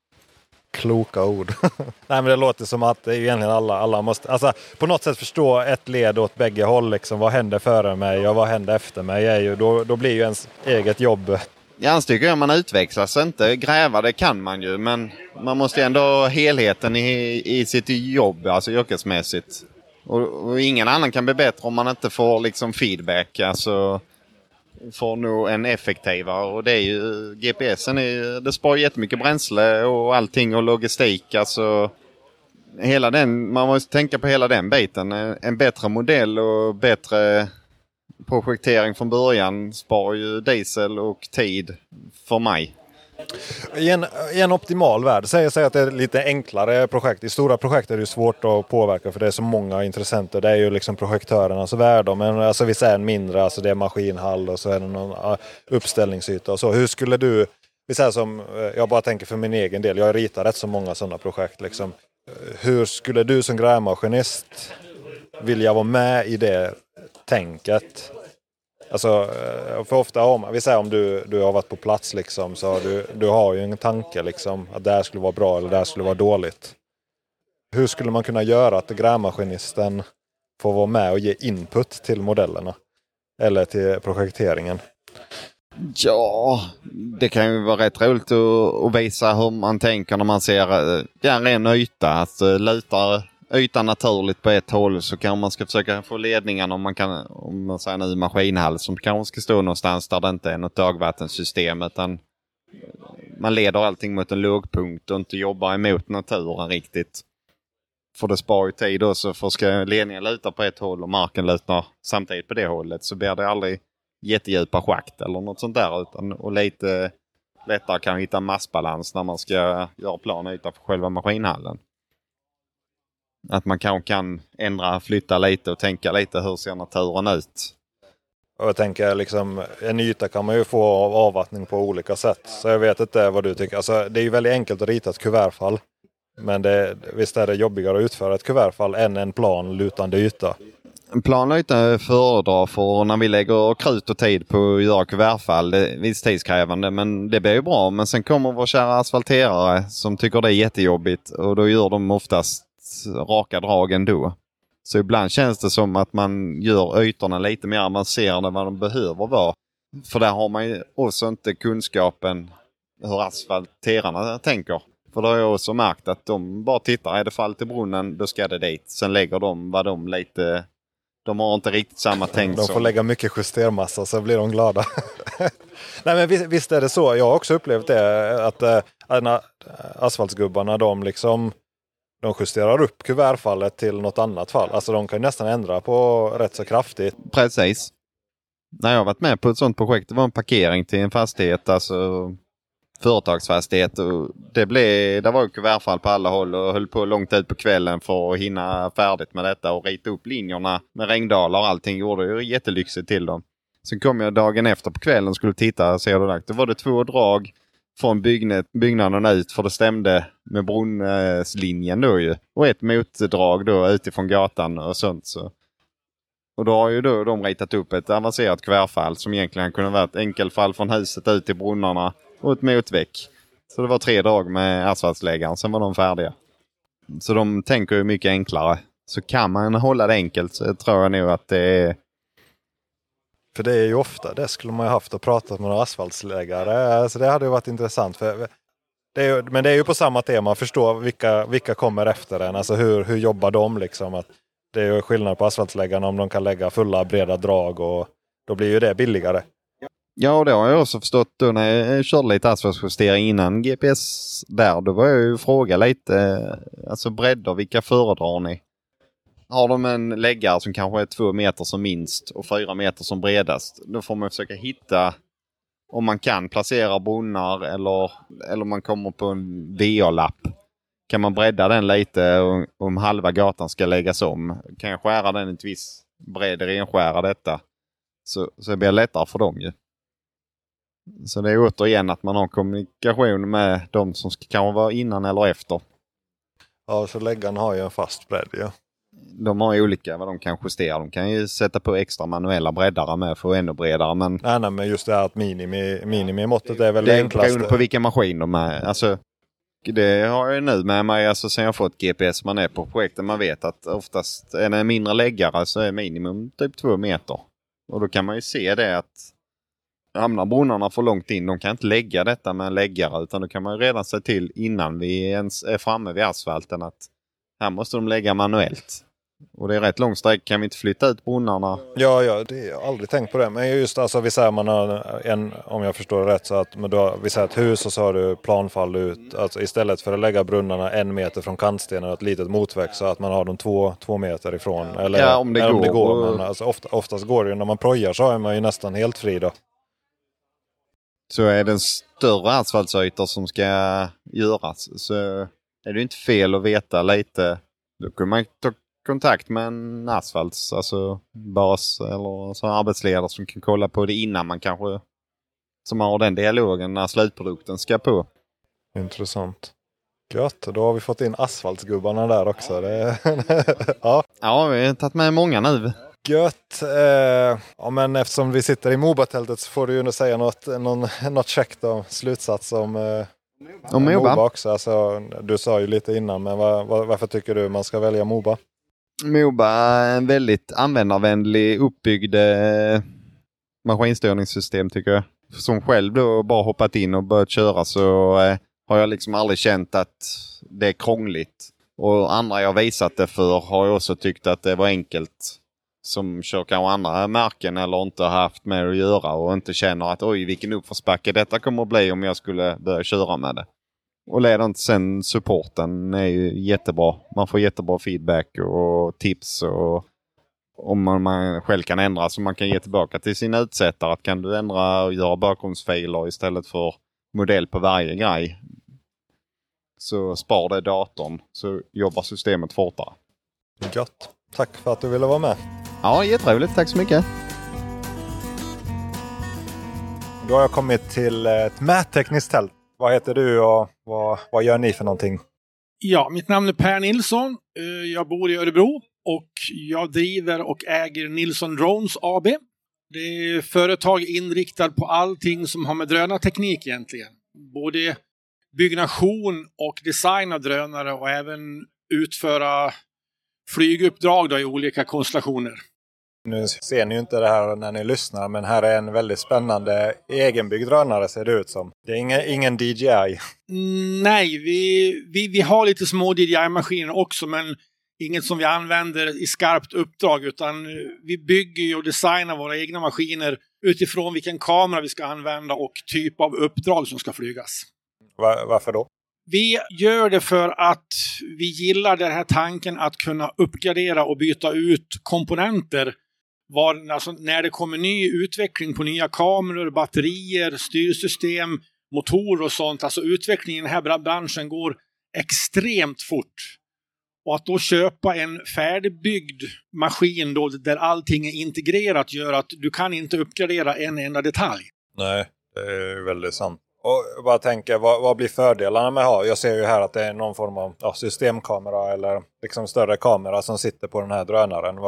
Kloka ord. Nej, men det låter som att det är egentligen alla måste alltså, på något sätt förstå ett led åt bägge håll. Liksom, vad händer före mig och vad händer efter mig? Är ju, då blir ju ens eget jobb. Jag tycker att man utvecklas inte. Gräva, det kan man ju. Men man måste ändå ha helheten i sitt jobb, alltså yrkesmässigt. Och ingen annan kan bli bättre om man inte får liksom feedback. Alltså får nog en effektivare. Och det är ju GPSen det sparar jättemycket bränsle och allting och logistik. Alltså hela den, man måste tänka på hela den biten. En bättre modell och bättre projektering från början sparar ju diesel och tid för mig. I en optimal värld, säg att det är lite enklare projekt. I stora projekt är det ju svårt att påverka för det är så många intressenter. Det är ju liksom projektörernas värld. Men alltså vi säger en mindre, alltså det är maskinhall och så är det någon uppställningsyta och så. Hur skulle du, vi säger som, jag bara tänker för min egen del, jag ritar rätt så många sådana projekt liksom. Hur skulle du som grävmaskinist vilja vara med i det tänket? Alltså, för ofta vi säger om du har varit på plats liksom, så du har ju en tanke liksom, att det här skulle vara bra eller det här skulle vara dåligt. Hur skulle man kunna göra att grävmaskinisten får vara med och ge input till modellerna eller till projekteringen? Ja, det kan ju vara rätt roligt att visa hur man tänker när man ser en ren yta. Att lutar ytan naturligt på ett håll så kan man ska försöka få ledningarna om man säger nu maskinhall som kanske ska stå någonstans där det inte är något dagvattensystem utan man leder allting mot en lågpunkt och inte jobbar emot naturen riktigt. För det sparar ju tid också, för ska ledningen luta på ett håll och marken lutar samtidigt på det hållet så blir det aldrig jättedjupa schakt eller något sånt där utan och lite lättare kan hitta massbalans när man ska göra planyta för själva maskinhallen. Att man kanske kan flytta lite och tänka lite hur ser naturen ut. Och jag tänker liksom, en yta kan man ju få av avvattning på olika sätt. Så jag vet inte vad du tycker. Alltså, det är ju väldigt enkelt att rita ett kuvertfall. Men visst är det jobbigare att utföra ett kuvertfall än en plan lutande yta. En planyta föredrar för när vi lägger krut och tid på att göra kuvertfall. Det är visst tidskrävande men det blir ju bra. Men sen kommer vår kära asfalterare som tycker det är jättejobbigt och då gör de oftast raka drag ändå. Så ibland känns det som att man gör ytorna lite mer avancerade än vad de behöver vara. För där har man ju också inte kunskapen hur asfalterarna tänker. För då har jag också märkt att de bara tittar, är det fall till brunnen, då ska det dit. Sen lägger de vad de lite... De har inte riktigt samma tänk. De får lägga mycket justermassa så blir de glada. Nej men visst är det så. Jag har också upplevt det att asfaltsgubbarna de justerar upp kuvertfallet till något annat fall. Alltså de kan nästan ändra på rätt så kraftigt. Precis. När jag har varit med på ett sånt projekt, det var en parkering till en fastighet, alltså företagsfastighet. Och det var ju kuvertfall på alla håll och höll på långt ut på kvällen för att hinna färdigt med detta och rita upp linjerna med regndalar och allting. Gjorde ju jättelyxigt till dem. Sen kom jag dagen efter på kvällen och skulle titta och se hur det lagt. Då var det 2 drag från byggnaden ut för det stämde med brunnslinjen då ju. Och ett motdrag då utifrån gatan och sånt. Så Och då har ju då de ritat upp ett avancerat kvärfall som egentligen kunde vara ett enkelfall från huset ut till brunnarna och ett motväck. Så det var 3 drag med asfaltsläggaren, sen var de färdiga. Så de tänker ju mycket enklare. Så kan man hålla det enkelt så tror jag nog att det är... För det är ju ofta, det skulle man ju haft och pratat med några asfaltsläggare. Så det hade ju varit intressant. Men det är ju på samma tema, förstå vilka kommer efter en. Alltså hur jobbar de liksom. Att det är ju skillnad på asfaltsläggarna om de kan lägga fulla breda drag och då blir ju det billigare. Ja, och det har jag också förstått då när jag körde lite asfaltsjustering innan GPS där. Då var jag ju fråga lite, alltså bredder, vilka föredrar ni? Har de en läggare som kanske är 2 meter som minst och 4 meter som bredast, då får man försöka hitta om man kan placera brunnar eller man kommer på en VA-lapp. Kan man bredda den lite om halva gatan ska läggas om? Kan jag skära den ett viss bredd, renskära detta? Så det blir lättare för dem ju. Så det är återigen att man har kommunikation med de som ska kanske vara innan eller efter. Ja, så läggarna har ju en fast bredd, ja. De har ju olika vad de kan justera. De kan ju sätta på extra manuella breddare med för att få ännu bredare. Men nej, men just det här att minimimåttet är väl det enklaste. Beroende på vilken maskin de är. Alltså, det har jag nu med mig. Alltså, sen jag fått GPS man är på projekten. Man vet att oftast är det en mindre läggare så är minimum typ 2 meter. Och då kan man ju se det att hamnar brunnarna för långt in. De kan inte lägga detta med en läggare. Utan då kan man ju redan se till innan vi ens är framme vid asfalten att här måste de lägga manuellt. Och det är rätt lång sträck. Kan vi inte flytta ut brunnarna? Ja, det jag har aldrig tänkt på det. Men just alltså, vi säger man har om jag förstår det rätt, så att vi säger ett hus och så har du planfall ut. Alltså istället för att lägga brunnarna 1 meter från kantstenen och ett litet motväxt så att man har dem 2 meter ifrån. Eller ja, om det går. Men alltså, oftast går det ju. När man projar så är man ju nästan helt fri då. Så är det en större asfaltsytor som ska göras så är det inte fel att veta lite. Då kan man ta kontakt med en bas eller så arbetsledare som kan kolla på det innan man kanske som har den dialogen när slutprodukten ska på. Intressant. Gött, då har vi fått in asfaltsgubbarna där också. Ja, vi har tagit med många nu. Gött. Ja, men eftersom vi sitter i Moba-tältet så får du ju säga något käckt om slutsats om Moba också. Alltså, du sa ju lite innan, men varför tycker du man ska välja Moba? Moba är en väldigt användarvänlig uppbyggd maskinstörningssystem tycker jag. Som själv då bara hoppat in och börjat köra så har jag liksom aldrig känt att det är krångligt. Och andra jag visat det för har jag också tyckt att det var enkelt. Som kör kanske andra märken eller inte har haft med att göra och inte känner att oj vilken uppförsbacke detta kommer att bli om jag skulle börja köra med det. Och ledan sen supporten är ju jättebra. Man får jättebra feedback och tips och om man själv kan ändra så man kan ge tillbaka till sin utsättare att kan du ändra och göra bakgrundsfiler istället för modell på varje grej så spar det datorn så jobbar systemet fortare. Gott. Tack för att du ville vara med. Ja, jätteroligt. Tack så mycket. Då har jag kommit till ett mättekniskt tält. Vad heter du och vad gör ni för någonting? Ja, mitt namn är Per Nilsson. Jag bor i Örebro och jag driver och äger Nilsson Drones AB. Det är företag inriktat på allting som har med drönarteknik egentligen. Både byggnation och design av drönare och även utföra flyguppdrag då i olika konstellationer. Nu ser ni ju inte det här när ni lyssnar, men här är en väldigt spännande egenbyggd drönare ser det ut som. Det är ingen DJI. Nej, vi har lite små DJI-maskiner också, men inget som vi använder i skarpt uppdrag, utan vi bygger och designar våra egna maskiner utifrån vilken kamera vi ska använda och typ av uppdrag som ska flygas. Varför då? Vi gör det för att vi gillar den här tanken att kunna uppgradera och byta ut komponenter alltså när det kommer ny utveckling på nya kameror, batterier, styrsystem, motorer och sånt. Alltså utvecklingen i den här branschen går extremt fort. Och att då köpa en färdigbyggd maskin då, där allting är integrerat gör att du kan inte uppgradera en enda detalj. Nej, det är väldigt sant. Och jag bara tänker, vad blir fördelarna med att ha? Jag ser ju här att det är någon form av systemkamera eller liksom större kamera som sitter på den här drönaren.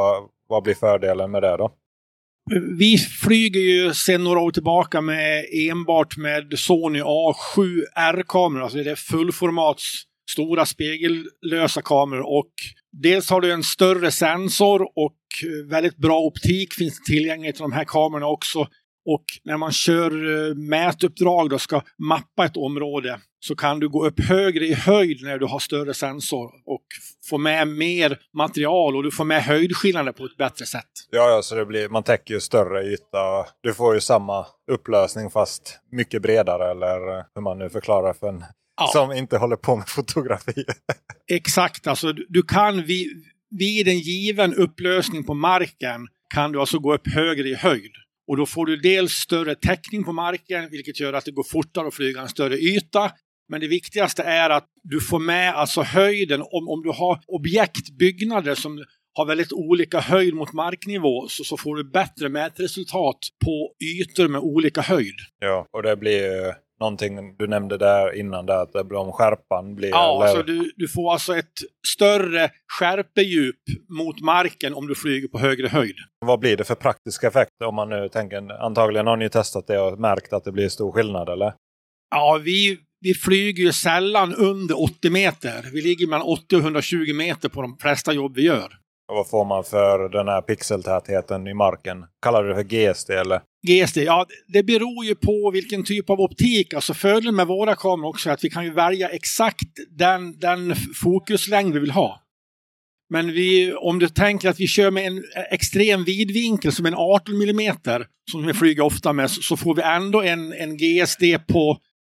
vad blir fördelen med det då? Vi flyger ju sedan några år tillbaka enbart med Sony A7R-kameror. Alltså det är fullformats stora spegellösa kameror, och dels har du en större sensor och väldigt bra optik finns tillgängligt till de här kamerorna också. Och när man kör mätuppdrag då, ska mappa ett område, så kan du gå upp högre i höjd när du har större sensor och få med mer material, och du får med höjdskillnader på ett bättre sätt. Ja, så man täcker ju större yta. Du får ju samma upplösning fast mycket bredare, eller hur man nu förklarar för en som inte håller på med fotografi. Exakt, alltså du kan vid en given upplösning på marken kan du alltså gå upp högre i höjd. Och då får du dels större täckning på marken, vilket gör att det går fortare att flyga en större yta. Men det viktigaste är att du får med alltså höjden. Om du har objektbyggnader som har väldigt olika höjd mot marknivå, så får du bättre mätresultat på ytor med olika höjd. Ja, och det blir någonting du nämnde där innan, där att det blir om skärpan blir... Ja, alltså du får alltså ett större skärpedjup mot marken om du flyger på högre höjd. Vad blir det för praktiska effekter om man nu tänker, antagligen har ni testat det och märkt att det blir stor skillnad, eller? Ja, vi flyger ju sällan under 80 meter. Vi ligger mellan 80 och 120 meter på de flesta jobb vi gör. Och vad får man för den här pixeltätheten i marken? Kallar du det för GSD eller? GSD, ja, det beror ju på vilken typ av optik. Alltså fördelen med våra kameror också är att vi kan ju välja exakt den fokuslängd vi vill ha. Men om du tänker att vi kör med en extrem vidvinkel som en 18 mm, som vi flyger ofta med, så får vi ändå en GSD på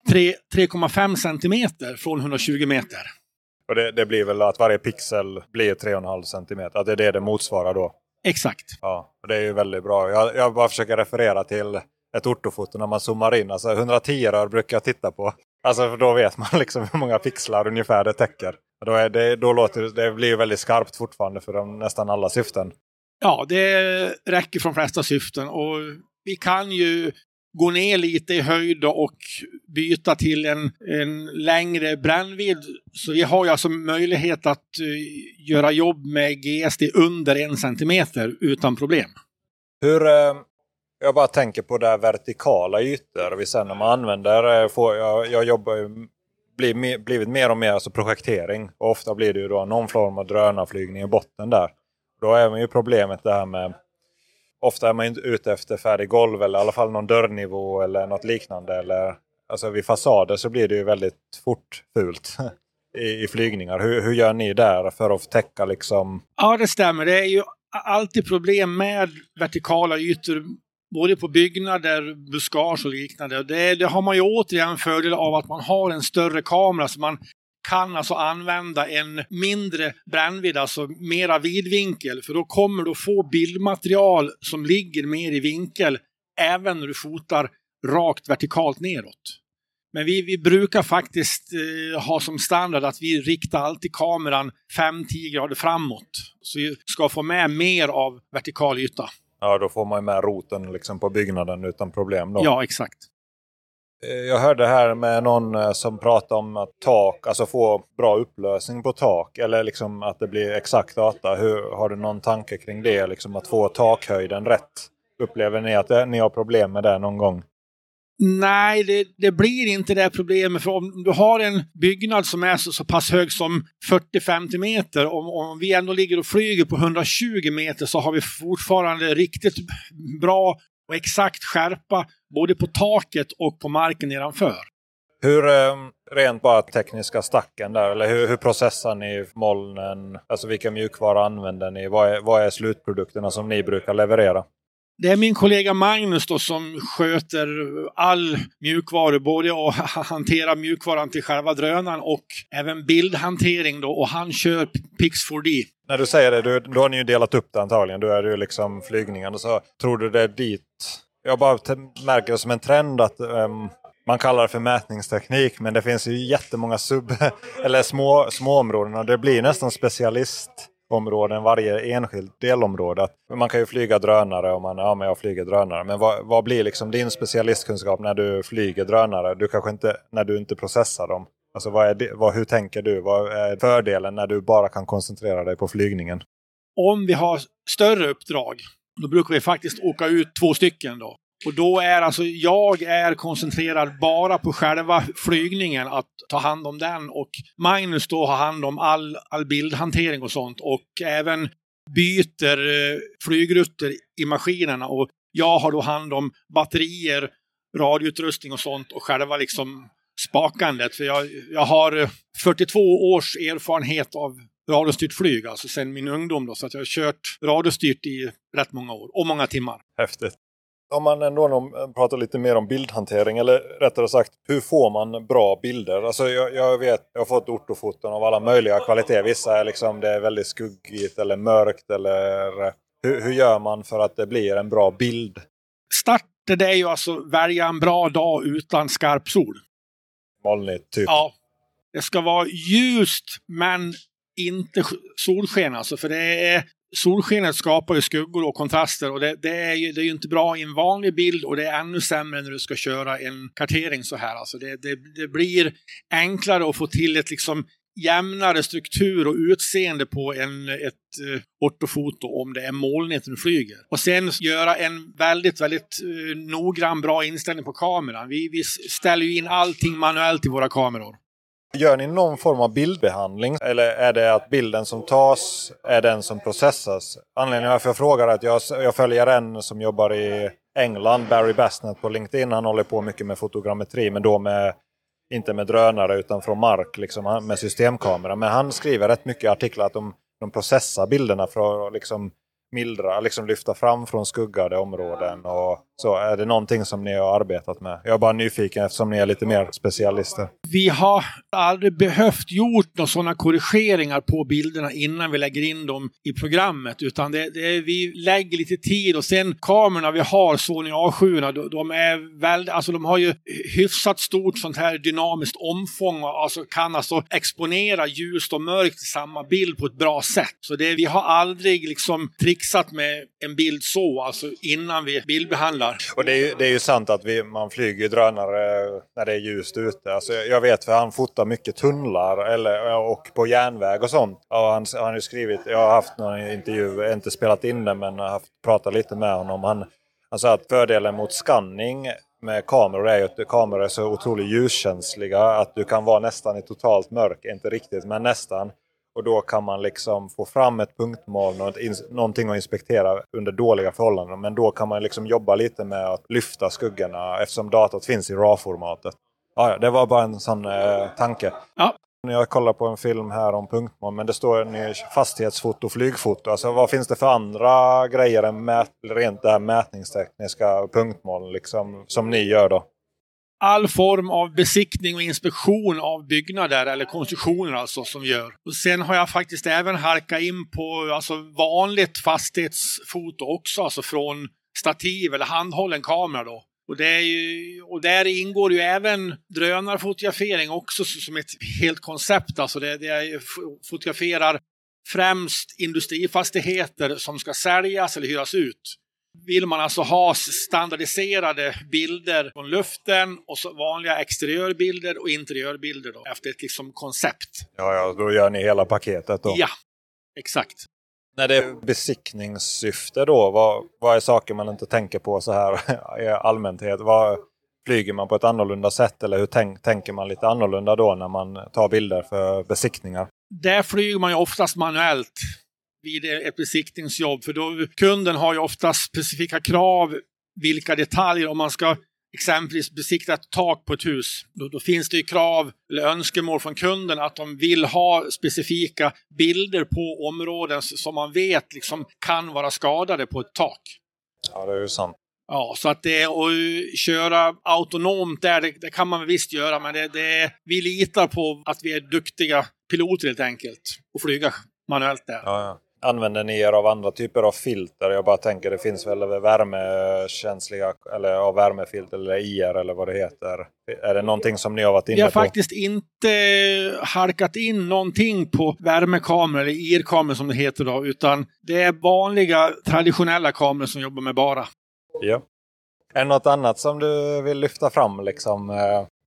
3,5 cm från 120 meter. Och det blir väl att varje pixel blir 3,5 cm. Att det är det motsvarar då? Exakt. Ja, och det är ju väldigt bra. Jag bara försöker referera till ett ortofoto när man zoomar in. Alltså 110 rör brukar jag titta på. Alltså för då vet man liksom hur många pixlar ungefär det täcker. Och det blir väldigt skarpt fortfarande för nästan alla syften. Ja, det räcker från flesta syften. Och vi kan ju gå ner lite i höjd och byta till en längre brännvidd. Så vi har ju alltså möjlighet att göra jobb med GSD under 1 centimeter utan problem. Jag bara tänker på det vertikala ytor. Vi sen när man använder, jag jobbar blivit mer och mer alltså projektering. Och ofta blir det ju då någon form av drönarflygning i botten där. Då är man ju problemet det här med, ofta är man inte ute efter färdig golv eller i alla fall någon dörrnivå eller något liknande. Eller, alltså vid fasader så blir det ju väldigt fort fult i flygningar. Hur gör ni där för att täcka liksom? Ja, det stämmer. Det är ju alltid problem med vertikala ytor. Både på byggnader, buskage och liknande. Det har man ju återigen fördel av att man har en större kamera, så man kan alltså använda en mindre brännvidd, alltså mera vidvinkel. För då kommer du få bildmaterial som ligger mer i vinkel även när du fotar rakt vertikalt neråt. Men vi brukar faktiskt ha som standard att vi riktar alltid kameran 5-10 grader framåt. Så vi ska få med mer av vertikal yta. Ja, då får man ju med roten liksom på byggnaden utan problem då. Ja, exakt. Jag hörde här med någon som pratade om att tak, alltså få bra upplösning på tak. Eller liksom att det blir exakt data. Har du någon tanke kring det? Liksom att få takhöjden rätt. Upplever ni att ni har problem med det någon gång? Nej, det blir inte det problemet. För om du har en byggnad som är så pass hög som 40-50 meter, om vi ändå ligger och flyger på 120 meter, så har vi fortfarande riktigt bra och exakt skärpa både på taket och på marken nedanför. Hur rent bara tekniska stacken där, eller hur processar ni molnen? Alltså vilka mjukvara använder ni? Vad är slutprodukterna som ni brukar leverera? Det är min kollega Magnus då som sköter all mjukvara, både att hantera mjukvaran till själva drönaren och även bildhantering då, och han kör Pix4D. När du säger det, då har ni ju delat upp det antagligen. Då är det ju liksom flygningen, och så tror du det är dit. Jag bara märker det som en trend att man kallar det för mätningsteknik, men det finns ju jättemånga eller små områden, och det blir nästan specialistområden varje enskilt delområde. Man kan ju flyga drönare om jag flyger drönare, men vad blir liksom din specialistkunskap när du flyger drönare? Du kanske inte, när du inte processar dem. Alltså hur tänker du? Vad är fördelen när du bara kan koncentrera dig på flygningen? om vi har större uppdrag, då brukar vi faktiskt åka ut 2 stycken då. Och då är alltså jag är koncentrerad bara på själva flygningen, att ta hand om den, och Magnus då har hand om all bildhantering och sånt, och även byter flygrutter i maskinerna, och jag har då hand om batterier, radioutrustning och sånt, och själva liksom spakandet, för jag har 42 års erfarenhet av radiostyrt flyg, alltså sedan min ungdom då, så att jag har kört radiostyrt i rätt många år och många timmar. Häftigt. Om man ändå pratar lite mer om bildhantering, eller rättare sagt, hur får man bra bilder? Alltså jag har fått ortofoton av alla möjliga kvaliteter. Vissa är liksom, det är väldigt skuggigt eller mörkt, eller hur gör man för att det blir en bra bild? Starten är ju alltså välja en bra dag utan skarp sol. Molnigt typ. Ja, det ska vara ljust men inte solsken, alltså, för det är solskenet skapar ju skuggor och kontraster, och det är ju inte bra i en vanlig bild, och det är ännu sämre när du ska köra en kartering så här. Alltså det blir enklare att få till ett liksom jämnare struktur och utseende på ett ortofoto om det är molnigt när du flyger. Och sen göra en väldigt, väldigt noggrann, bra inställning på kameran. Vi ställer ju in allting manuellt i våra kameror. Gör ni någon form av bildbehandling? Eller är det att bilden som tas är den som processas? Anledningen varför jag frågar är att jag följer en som jobbar i England, Barry Bassnett, på LinkedIn. Han håller på mycket med fotogrammetri, men då inte med drönare utan från mark, liksom, med systemkamera. Men han skriver rätt mycket artiklar att de processar bilderna för att liksom mildra, liksom lyfta fram från skuggade områden. Och så är det någonting som ni har arbetat med? Jag är bara nyfiken eftersom ni är lite mer specialister. Vi har aldrig behövt gjort några sådana korrigeringar på bilderna innan vi lägger in dem i programmet, utan vi lägger lite tid, och sen kamerorna vi har, Sony A7, de är väldigt, alltså de har ju hyfsat stort sånt här dynamiskt omfång, och alltså kan alltså exponera ljust och mörkt i samma bild på ett bra sätt. Så vi har aldrig liksom trixat med en bild så, alltså innan vi bildbehandlar. Och det är ju sant att man flyger drönare när det är ljust ute. Alltså jag vet, för han fotar mycket tunnlar och på järnväg och sånt. Och han har ju skrivit, jag har haft någon intervju, inte spelat in det, men har pratat lite med honom. Han sa att fördelen mot scanning med kameror är ju att kameror är så otroligt ljuskänsliga att du kan vara nästan i totalt mörk, inte riktigt men nästan. Och då kan man liksom få fram ett punktmål, någonting att inspektera under dåliga förhållanden. Men då kan man liksom jobba lite med att lyfta skuggorna eftersom datat finns i RAW-formatet. Ja, det var bara en sån tanke. Ja. Jag kollar på en film här om punktmål, men det står fastighetsfoto och flygfoto. Alltså vad finns det för andra grejer än rent det här mätningstekniska punktmål liksom, som ni gör då? All form av besiktning och inspektion av byggnader eller konstruktioner alltså som gör. Och sen har jag faktiskt även harkat in på alltså vanligt fastighetsfoto också, alltså från stativ eller handhållen kamera då. Och där ingår ju även drönarfotografering också som ett helt koncept. Alltså det fotograferar främst industrifastigheter som ska säljas eller hyras ut. Vill man alltså ha standardiserade bilder från luften och så vanliga exteriörbilder och interiörbilder då, efter ett liksom koncept. Ja, då gör ni hela paketet då. Ja, exakt. När det är besiktningssyfte då, vad är saker man inte tänker på så här i allmänhet? Flyger man på ett annorlunda sätt eller hur tänker man lite annorlunda då när man tar bilder för besiktningar? Där flyger man ju oftast manuellt vid ett besiktningsjobb, för då kunden har ju oftast specifika krav, vilka detaljer, om man ska exempelvis besikta ett tak på ett hus, då finns det ju krav eller önskemål från kunden att de vill ha specifika bilder på områden som man vet liksom kan vara skadade på ett tak. Ja, det är ju sant. Ja, så att det att köra autonomt där, det kan man visst göra, men vi litar på att vi är duktiga piloter helt enkelt och flyga manuellt där. Ja. Använder ni er av andra typer av filter? Jag bara tänker, det finns väl värmekänsliga eller av värmefilter eller IR eller vad det heter. Är det någonting som ni har varit inne på? Vi har faktiskt inte harkat in någonting på värmekameror eller IR-kameror som det heter då, utan det är vanliga traditionella kameror som jobbar med bara. Ja. Är det något annat som du vill lyfta fram liksom?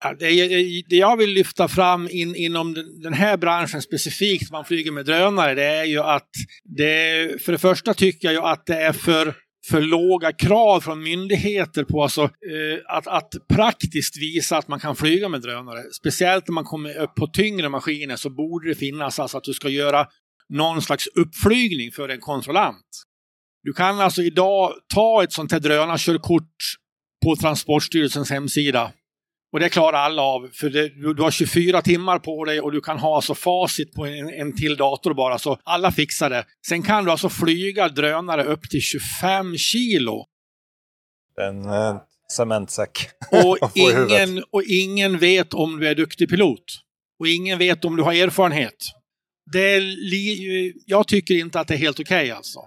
Det jag vill lyfta fram inom den här branschen specifikt, man flyger med drönare, det är ju att för det första tycker jag ju att det är för låga krav från myndigheter på att praktiskt visa att man kan flyga med drönare. Speciellt när man kommer upp på tyngre maskiner så borde det finnas alltså att du ska göra någon slags uppflygning för en kontrollant. Du kan alltså idag ta ett sånt här drönarkörkort på Transportstyrelsens hemsida. Och det klarar alla av, för du har 24 timmar på dig och du kan ha alltså facit på en till dator bara, så alla fixar det. Sen kan du alltså flyga drönare upp till 25 kilo. En cementsäck. Och ingen vet om du är duktig pilot. Och ingen vet om du har erfarenhet. Jag tycker inte att det är helt okej alltså.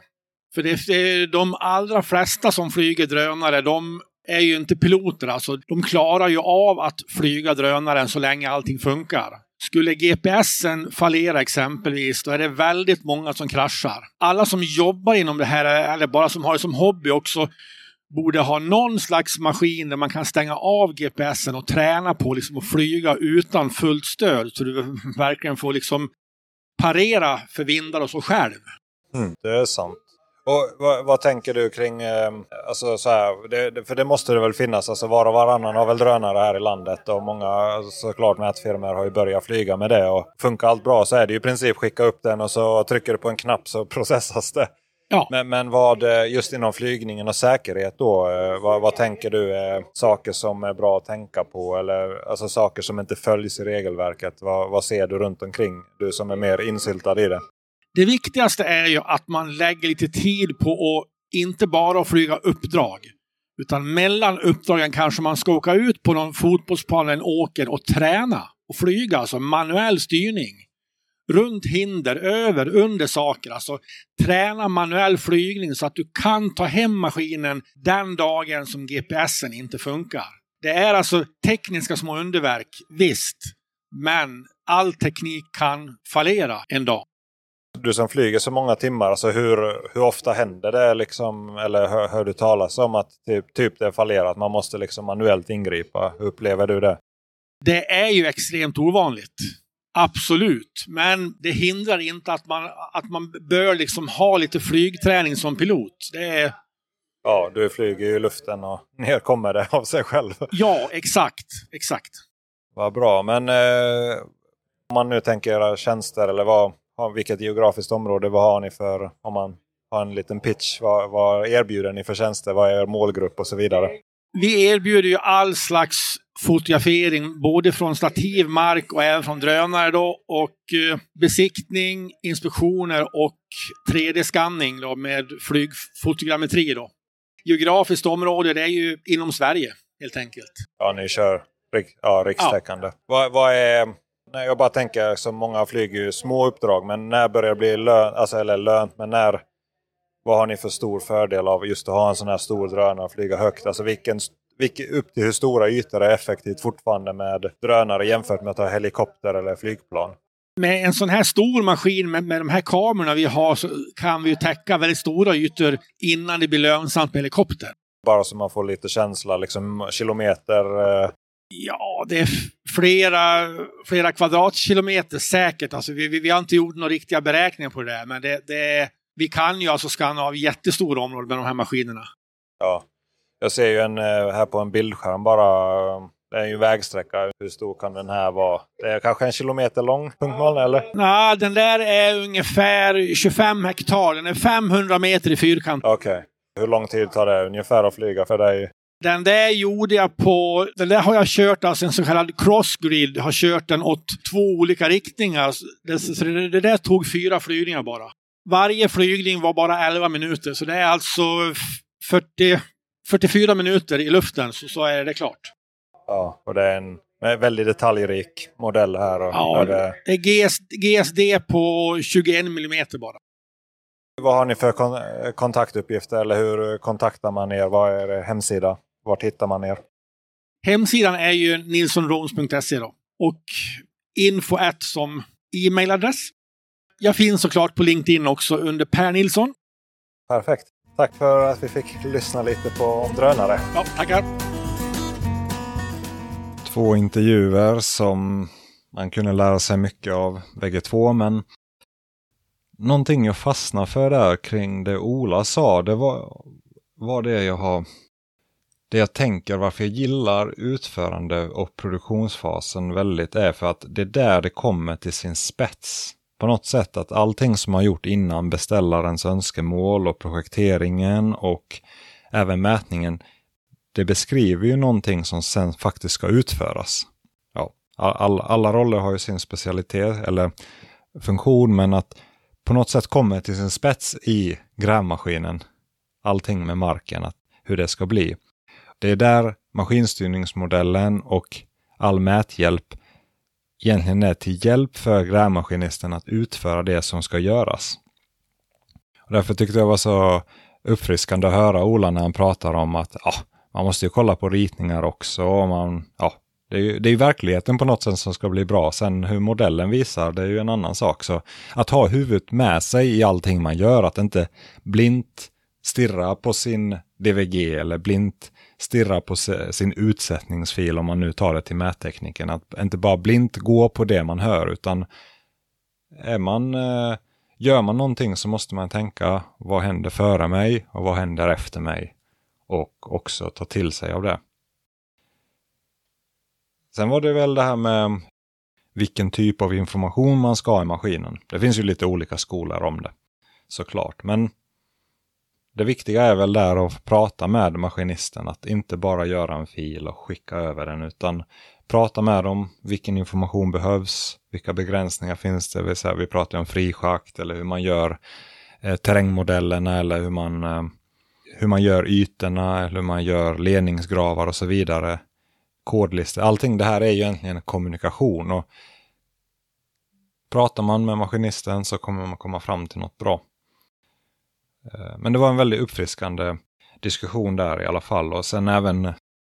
För de allra flesta som flyger drönare, de är ju inte piloter. Alltså, de klarar ju av att flyga drönaren så länge allting funkar. Skulle GPSen fallera exempelvis, då är det väldigt många som kraschar. Alla som jobbar inom det här, eller bara som har det som hobby också, borde ha någon slags maskin där man kan stänga av GPSen och träna på liksom att flyga utan fullt stöd. Så du verkligen får liksom parera för vindar och så själv. Det är sant. Och vad tänker du kring, alltså så här, för det måste det väl finnas, alltså var och varannan har väl drönare här i landet och många såklart mätfirmor har ju börjat flyga med det och funkar allt bra så är det ju i princip skicka upp den och så trycker du på en knapp så processas det. Ja. Men vad just inom flygningen och säkerhet då, vad tänker du är saker som är bra att tänka på eller alltså saker som inte följs i regelverket, vad ser du runt omkring, du som är mer insyltad i det? Det viktigaste är ju att man lägger lite tid på att inte bara flyga uppdrag. Utan mellan uppdragen kanske man ska åka ut på någon fotbollsplan eller en åker och träna och flyga. Alltså manuell styrning. Runt hinder, över, under saker. Alltså träna manuell flygning så att du kan ta hem maskinen den dagen som GPSen inte funkar. Det är alltså tekniska små underverk, visst. Men all teknik kan fallera en dag. Du som flyger så många timmar, alltså hur ofta händer det liksom, eller hör du talas om att typ det är fallerat, man måste liksom manuellt ingripa? Hur upplever du det? Det är ju extremt ovanligt. Absolut. Men det hindrar inte att man bör liksom ha lite flygträning som pilot. Det är... Ja, du flyger ju i luften och ner kommer det av sig själv. Ja, exakt. Vad bra, men om man nu tänker tjänster eller vilket geografiskt område, vad har ni för, om man har en liten pitch, vad erbjuder ni för tjänster, vad är er målgrupp och så vidare? Vi erbjuder ju all slags fotografering, både från stativ, mark och även från drönare då, och besiktning, inspektioner och 3D-skanning då med flygfotogrammetri då. Geografiskt område, det är ju inom Sverige helt enkelt. Ja, ni kör rikstäckande. Ja. Vad är... Nej, jag bara tänker som många flyger ju små uppdrag, men när börjar det bli lönt, men vad har ni för stor fördel av just att ha en sån här stor drönare och flyga högt? Alltså upp till hur stora ytor är effektivt fortfarande med drönare jämfört med att ha helikopter eller flygplan? Med en sån här stor maskin med de här kamerorna vi har så kan vi ju täcka väldigt stora ytor innan det blir lönsamt med helikopter. Bara så man får lite känsla, liksom kilometer... Ja, det är flera kvadratkilometer säkert. Alltså vi har inte gjort några riktiga beräkningar på det där, men vi kan ju alltså skanna av jättestora områden med de här maskinerna. Ja, jag ser ju här på en bildskärm bara, det är ju vägsträcka. Hur stor kan den här vara? Det är kanske 1 kilometer lång, punktmål eller? Nej, den där är ungefär 25 hektar. Den är 500 meter i fyrkant. Okej. Hur lång tid tar det ungefär att flyga för dig? Den där har jag kört, alltså en så kallad crossgrid, har kört den åt 2 olika riktningar. Det där tog 4 flygningar bara. Varje flygning var bara 11 minuter, så det är alltså 44 minuter i luften, så är det klart. Ja, och det är en väldigt detaljrik modell här. Och ja, det är GSD på 21 millimeter bara. Vad har ni för kontaktuppgifter eller hur kontaktar man er? Vad är er hemsida? Vart hittar man er? Hemsidan är ju nilssonroams.se då. Och info@ som e-mailadress. Jag finns såklart på LinkedIn också under Per Nilsson. Perfekt. Tack för att vi fick lyssna lite på drönare. Ja, tackar. 2 intervjuer som man kunde lära sig mycket av bägge två, men någonting jag fastnade för där kring det Ola sa, det var det jag tänker varför jag gillar utförande och produktionsfasen väldigt, är för att det är där det kommer till sin spets. På något sätt att allting som har gjort innan, beställarens önskemål och projekteringen och även mätningen, det beskriver ju någonting som sen faktiskt ska utföras. Ja, alla roller har ju sin specialitet eller funktion, men att på något sätt kommer till sin spets i grävmaskinen, allting med marken, att hur det ska bli. Det är där maskinstyrningsmodellen och all mäthjälp egentligen är till hjälp för grävmaskinisten att utföra det som ska göras. Och därför tyckte jag var så uppfriskande att höra Ola när han pratar om att man måste ju kolla på ritningar också. Det är ju verkligheten på något sätt som ska bli bra. Sen hur modellen visar, det är ju en annan sak. Så att ha huvudet med sig i allting man gör, att inte blint stirra på sin DVG eller blint stirra på sin utsättningsfil, om man nu tar det till mättekniken. Att inte bara blint gå på det man hör, utan gör man någonting så måste man tänka, vad händer före mig och vad händer efter mig? Och också ta till sig av det. Sen var det väl det här med vilken typ av information man ska ha i maskinen. Det finns ju lite olika skolor om det, såklart. Men det viktiga är väl där att prata med maskinisten. Att inte bara göra en fil och skicka över den, utan prata med dem. Vilken information behövs? Vilka begränsningar finns det? Vi pratar om frischakt eller hur man gör terrängmodellerna, eller hur man gör ytorna, eller hur man gör ledningsgravar och så vidare. Kodlistor. Allting det här är ju egentligen kommunikation, och pratar man med maskinisten så kommer man komma fram till något bra. Men det var en väldigt uppfriskande diskussion där i alla fall. Och sen även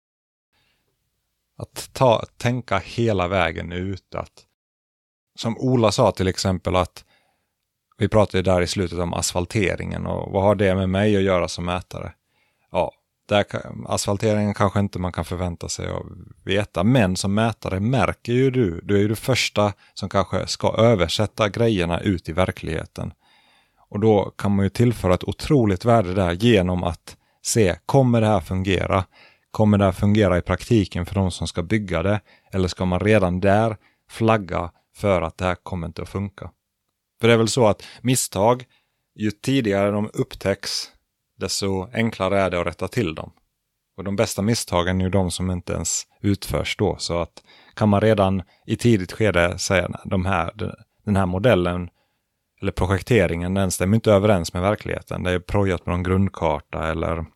att tänka hela vägen ut. Att, som Ola sa till exempel, att vi pratade där i slutet om asfalteringen. Och vad har det med mig att göra som mätare? Ja, asfalteringen kanske inte man kan förvänta sig att veta. Men som mätare märker ju du är ju det första som kanske ska översätta grejerna ut i verkligheten. Och då kan man ju tillföra ett otroligt värde där genom att se, kommer det här fungera? Kommer det här fungera i praktiken för de som ska bygga det? Eller ska man redan där flagga för att det här kommer inte att funka? För det är väl så att misstag, ju tidigare de upptäcks, desto enklare är det att rätta till dem. Och de bästa misstagen är ju de som inte ens utförs då. Så att kan man redan i tidigt skede säga, den här modellen eller projekteringen, den stämmer inte överens med verkligheten. Det är projat med någon grundkarta, eller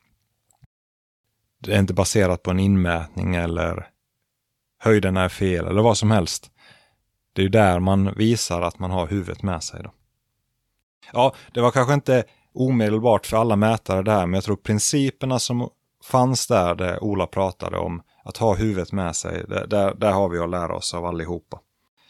det är inte baserat på en inmätning, eller höjden är fel, eller vad som helst. Det är ju där man visar att man har huvudet med sig då. Ja, det var kanske inte omedelbart för alla mätare det här, men jag tror principerna som fanns där, det Ola pratade om, att ha huvudet med sig, där har vi att lära oss av allihopa.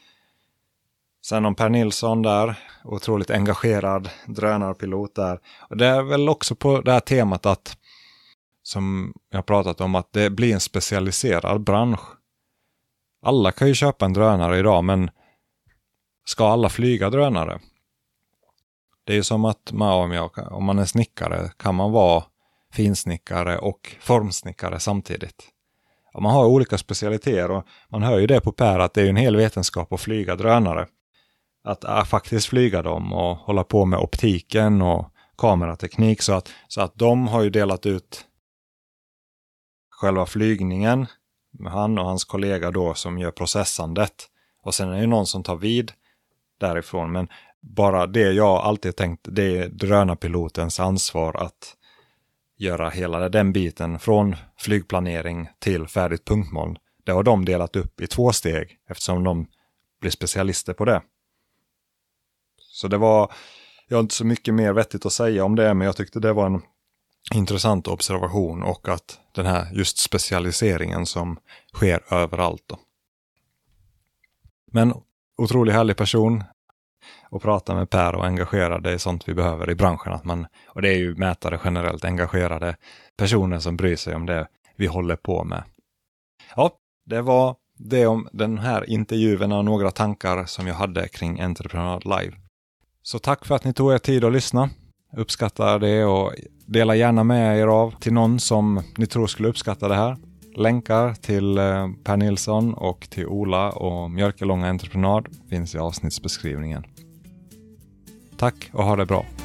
Sen om Per Nilsson där, otroligt engagerad drönarpilot där. Och det är väl också på det här temat att, som jag har pratat om, att det blir en specialiserad bransch. Alla kan ju köpa en drönare idag, men ska alla flyga drönare? Det är ju som att om man är snickare kan man vara finsnickare och formsnickare samtidigt. Och man har olika specialiteter, och man hör ju det på Per att det är en hel vetenskap att flyga drönare. Att faktiskt flyga dem och hålla på med optiken och kamerateknik, så att de har ju delat ut själva flygningen med han och hans kollega då som gör processandet. Och sen är det ju någon som tar vid därifrån, men bara det jag alltid tänkt, det är drönarpilotens ansvar att göra hela den biten från flygplanering till färdigt punktmål. Det har de delat upp i 2 steg eftersom de blir specialister på det. Så jag har inte så mycket mer vettigt att säga om det, men jag tyckte det var en intressant observation, och att den här just specialiseringen som sker överallt då. Men otroligt härlig person att prata med Per och engagera, det är sånt vi behöver i branschen, och det är ju mätare generellt, engagerade personer som bryr sig om det vi håller på med. Ja, det var Det är om den här intervjun och några tankar som jag hade kring Entreprenad Live. Så tack för att ni tog er tid att lyssna. Uppskattar det och dela gärna med er av till någon som ni tror skulle uppskatta det här. Länkar till Per Nilsson och till Ola och Mjölkelånga Entreprenad finns i avsnittsbeskrivningen. Tack och ha det bra.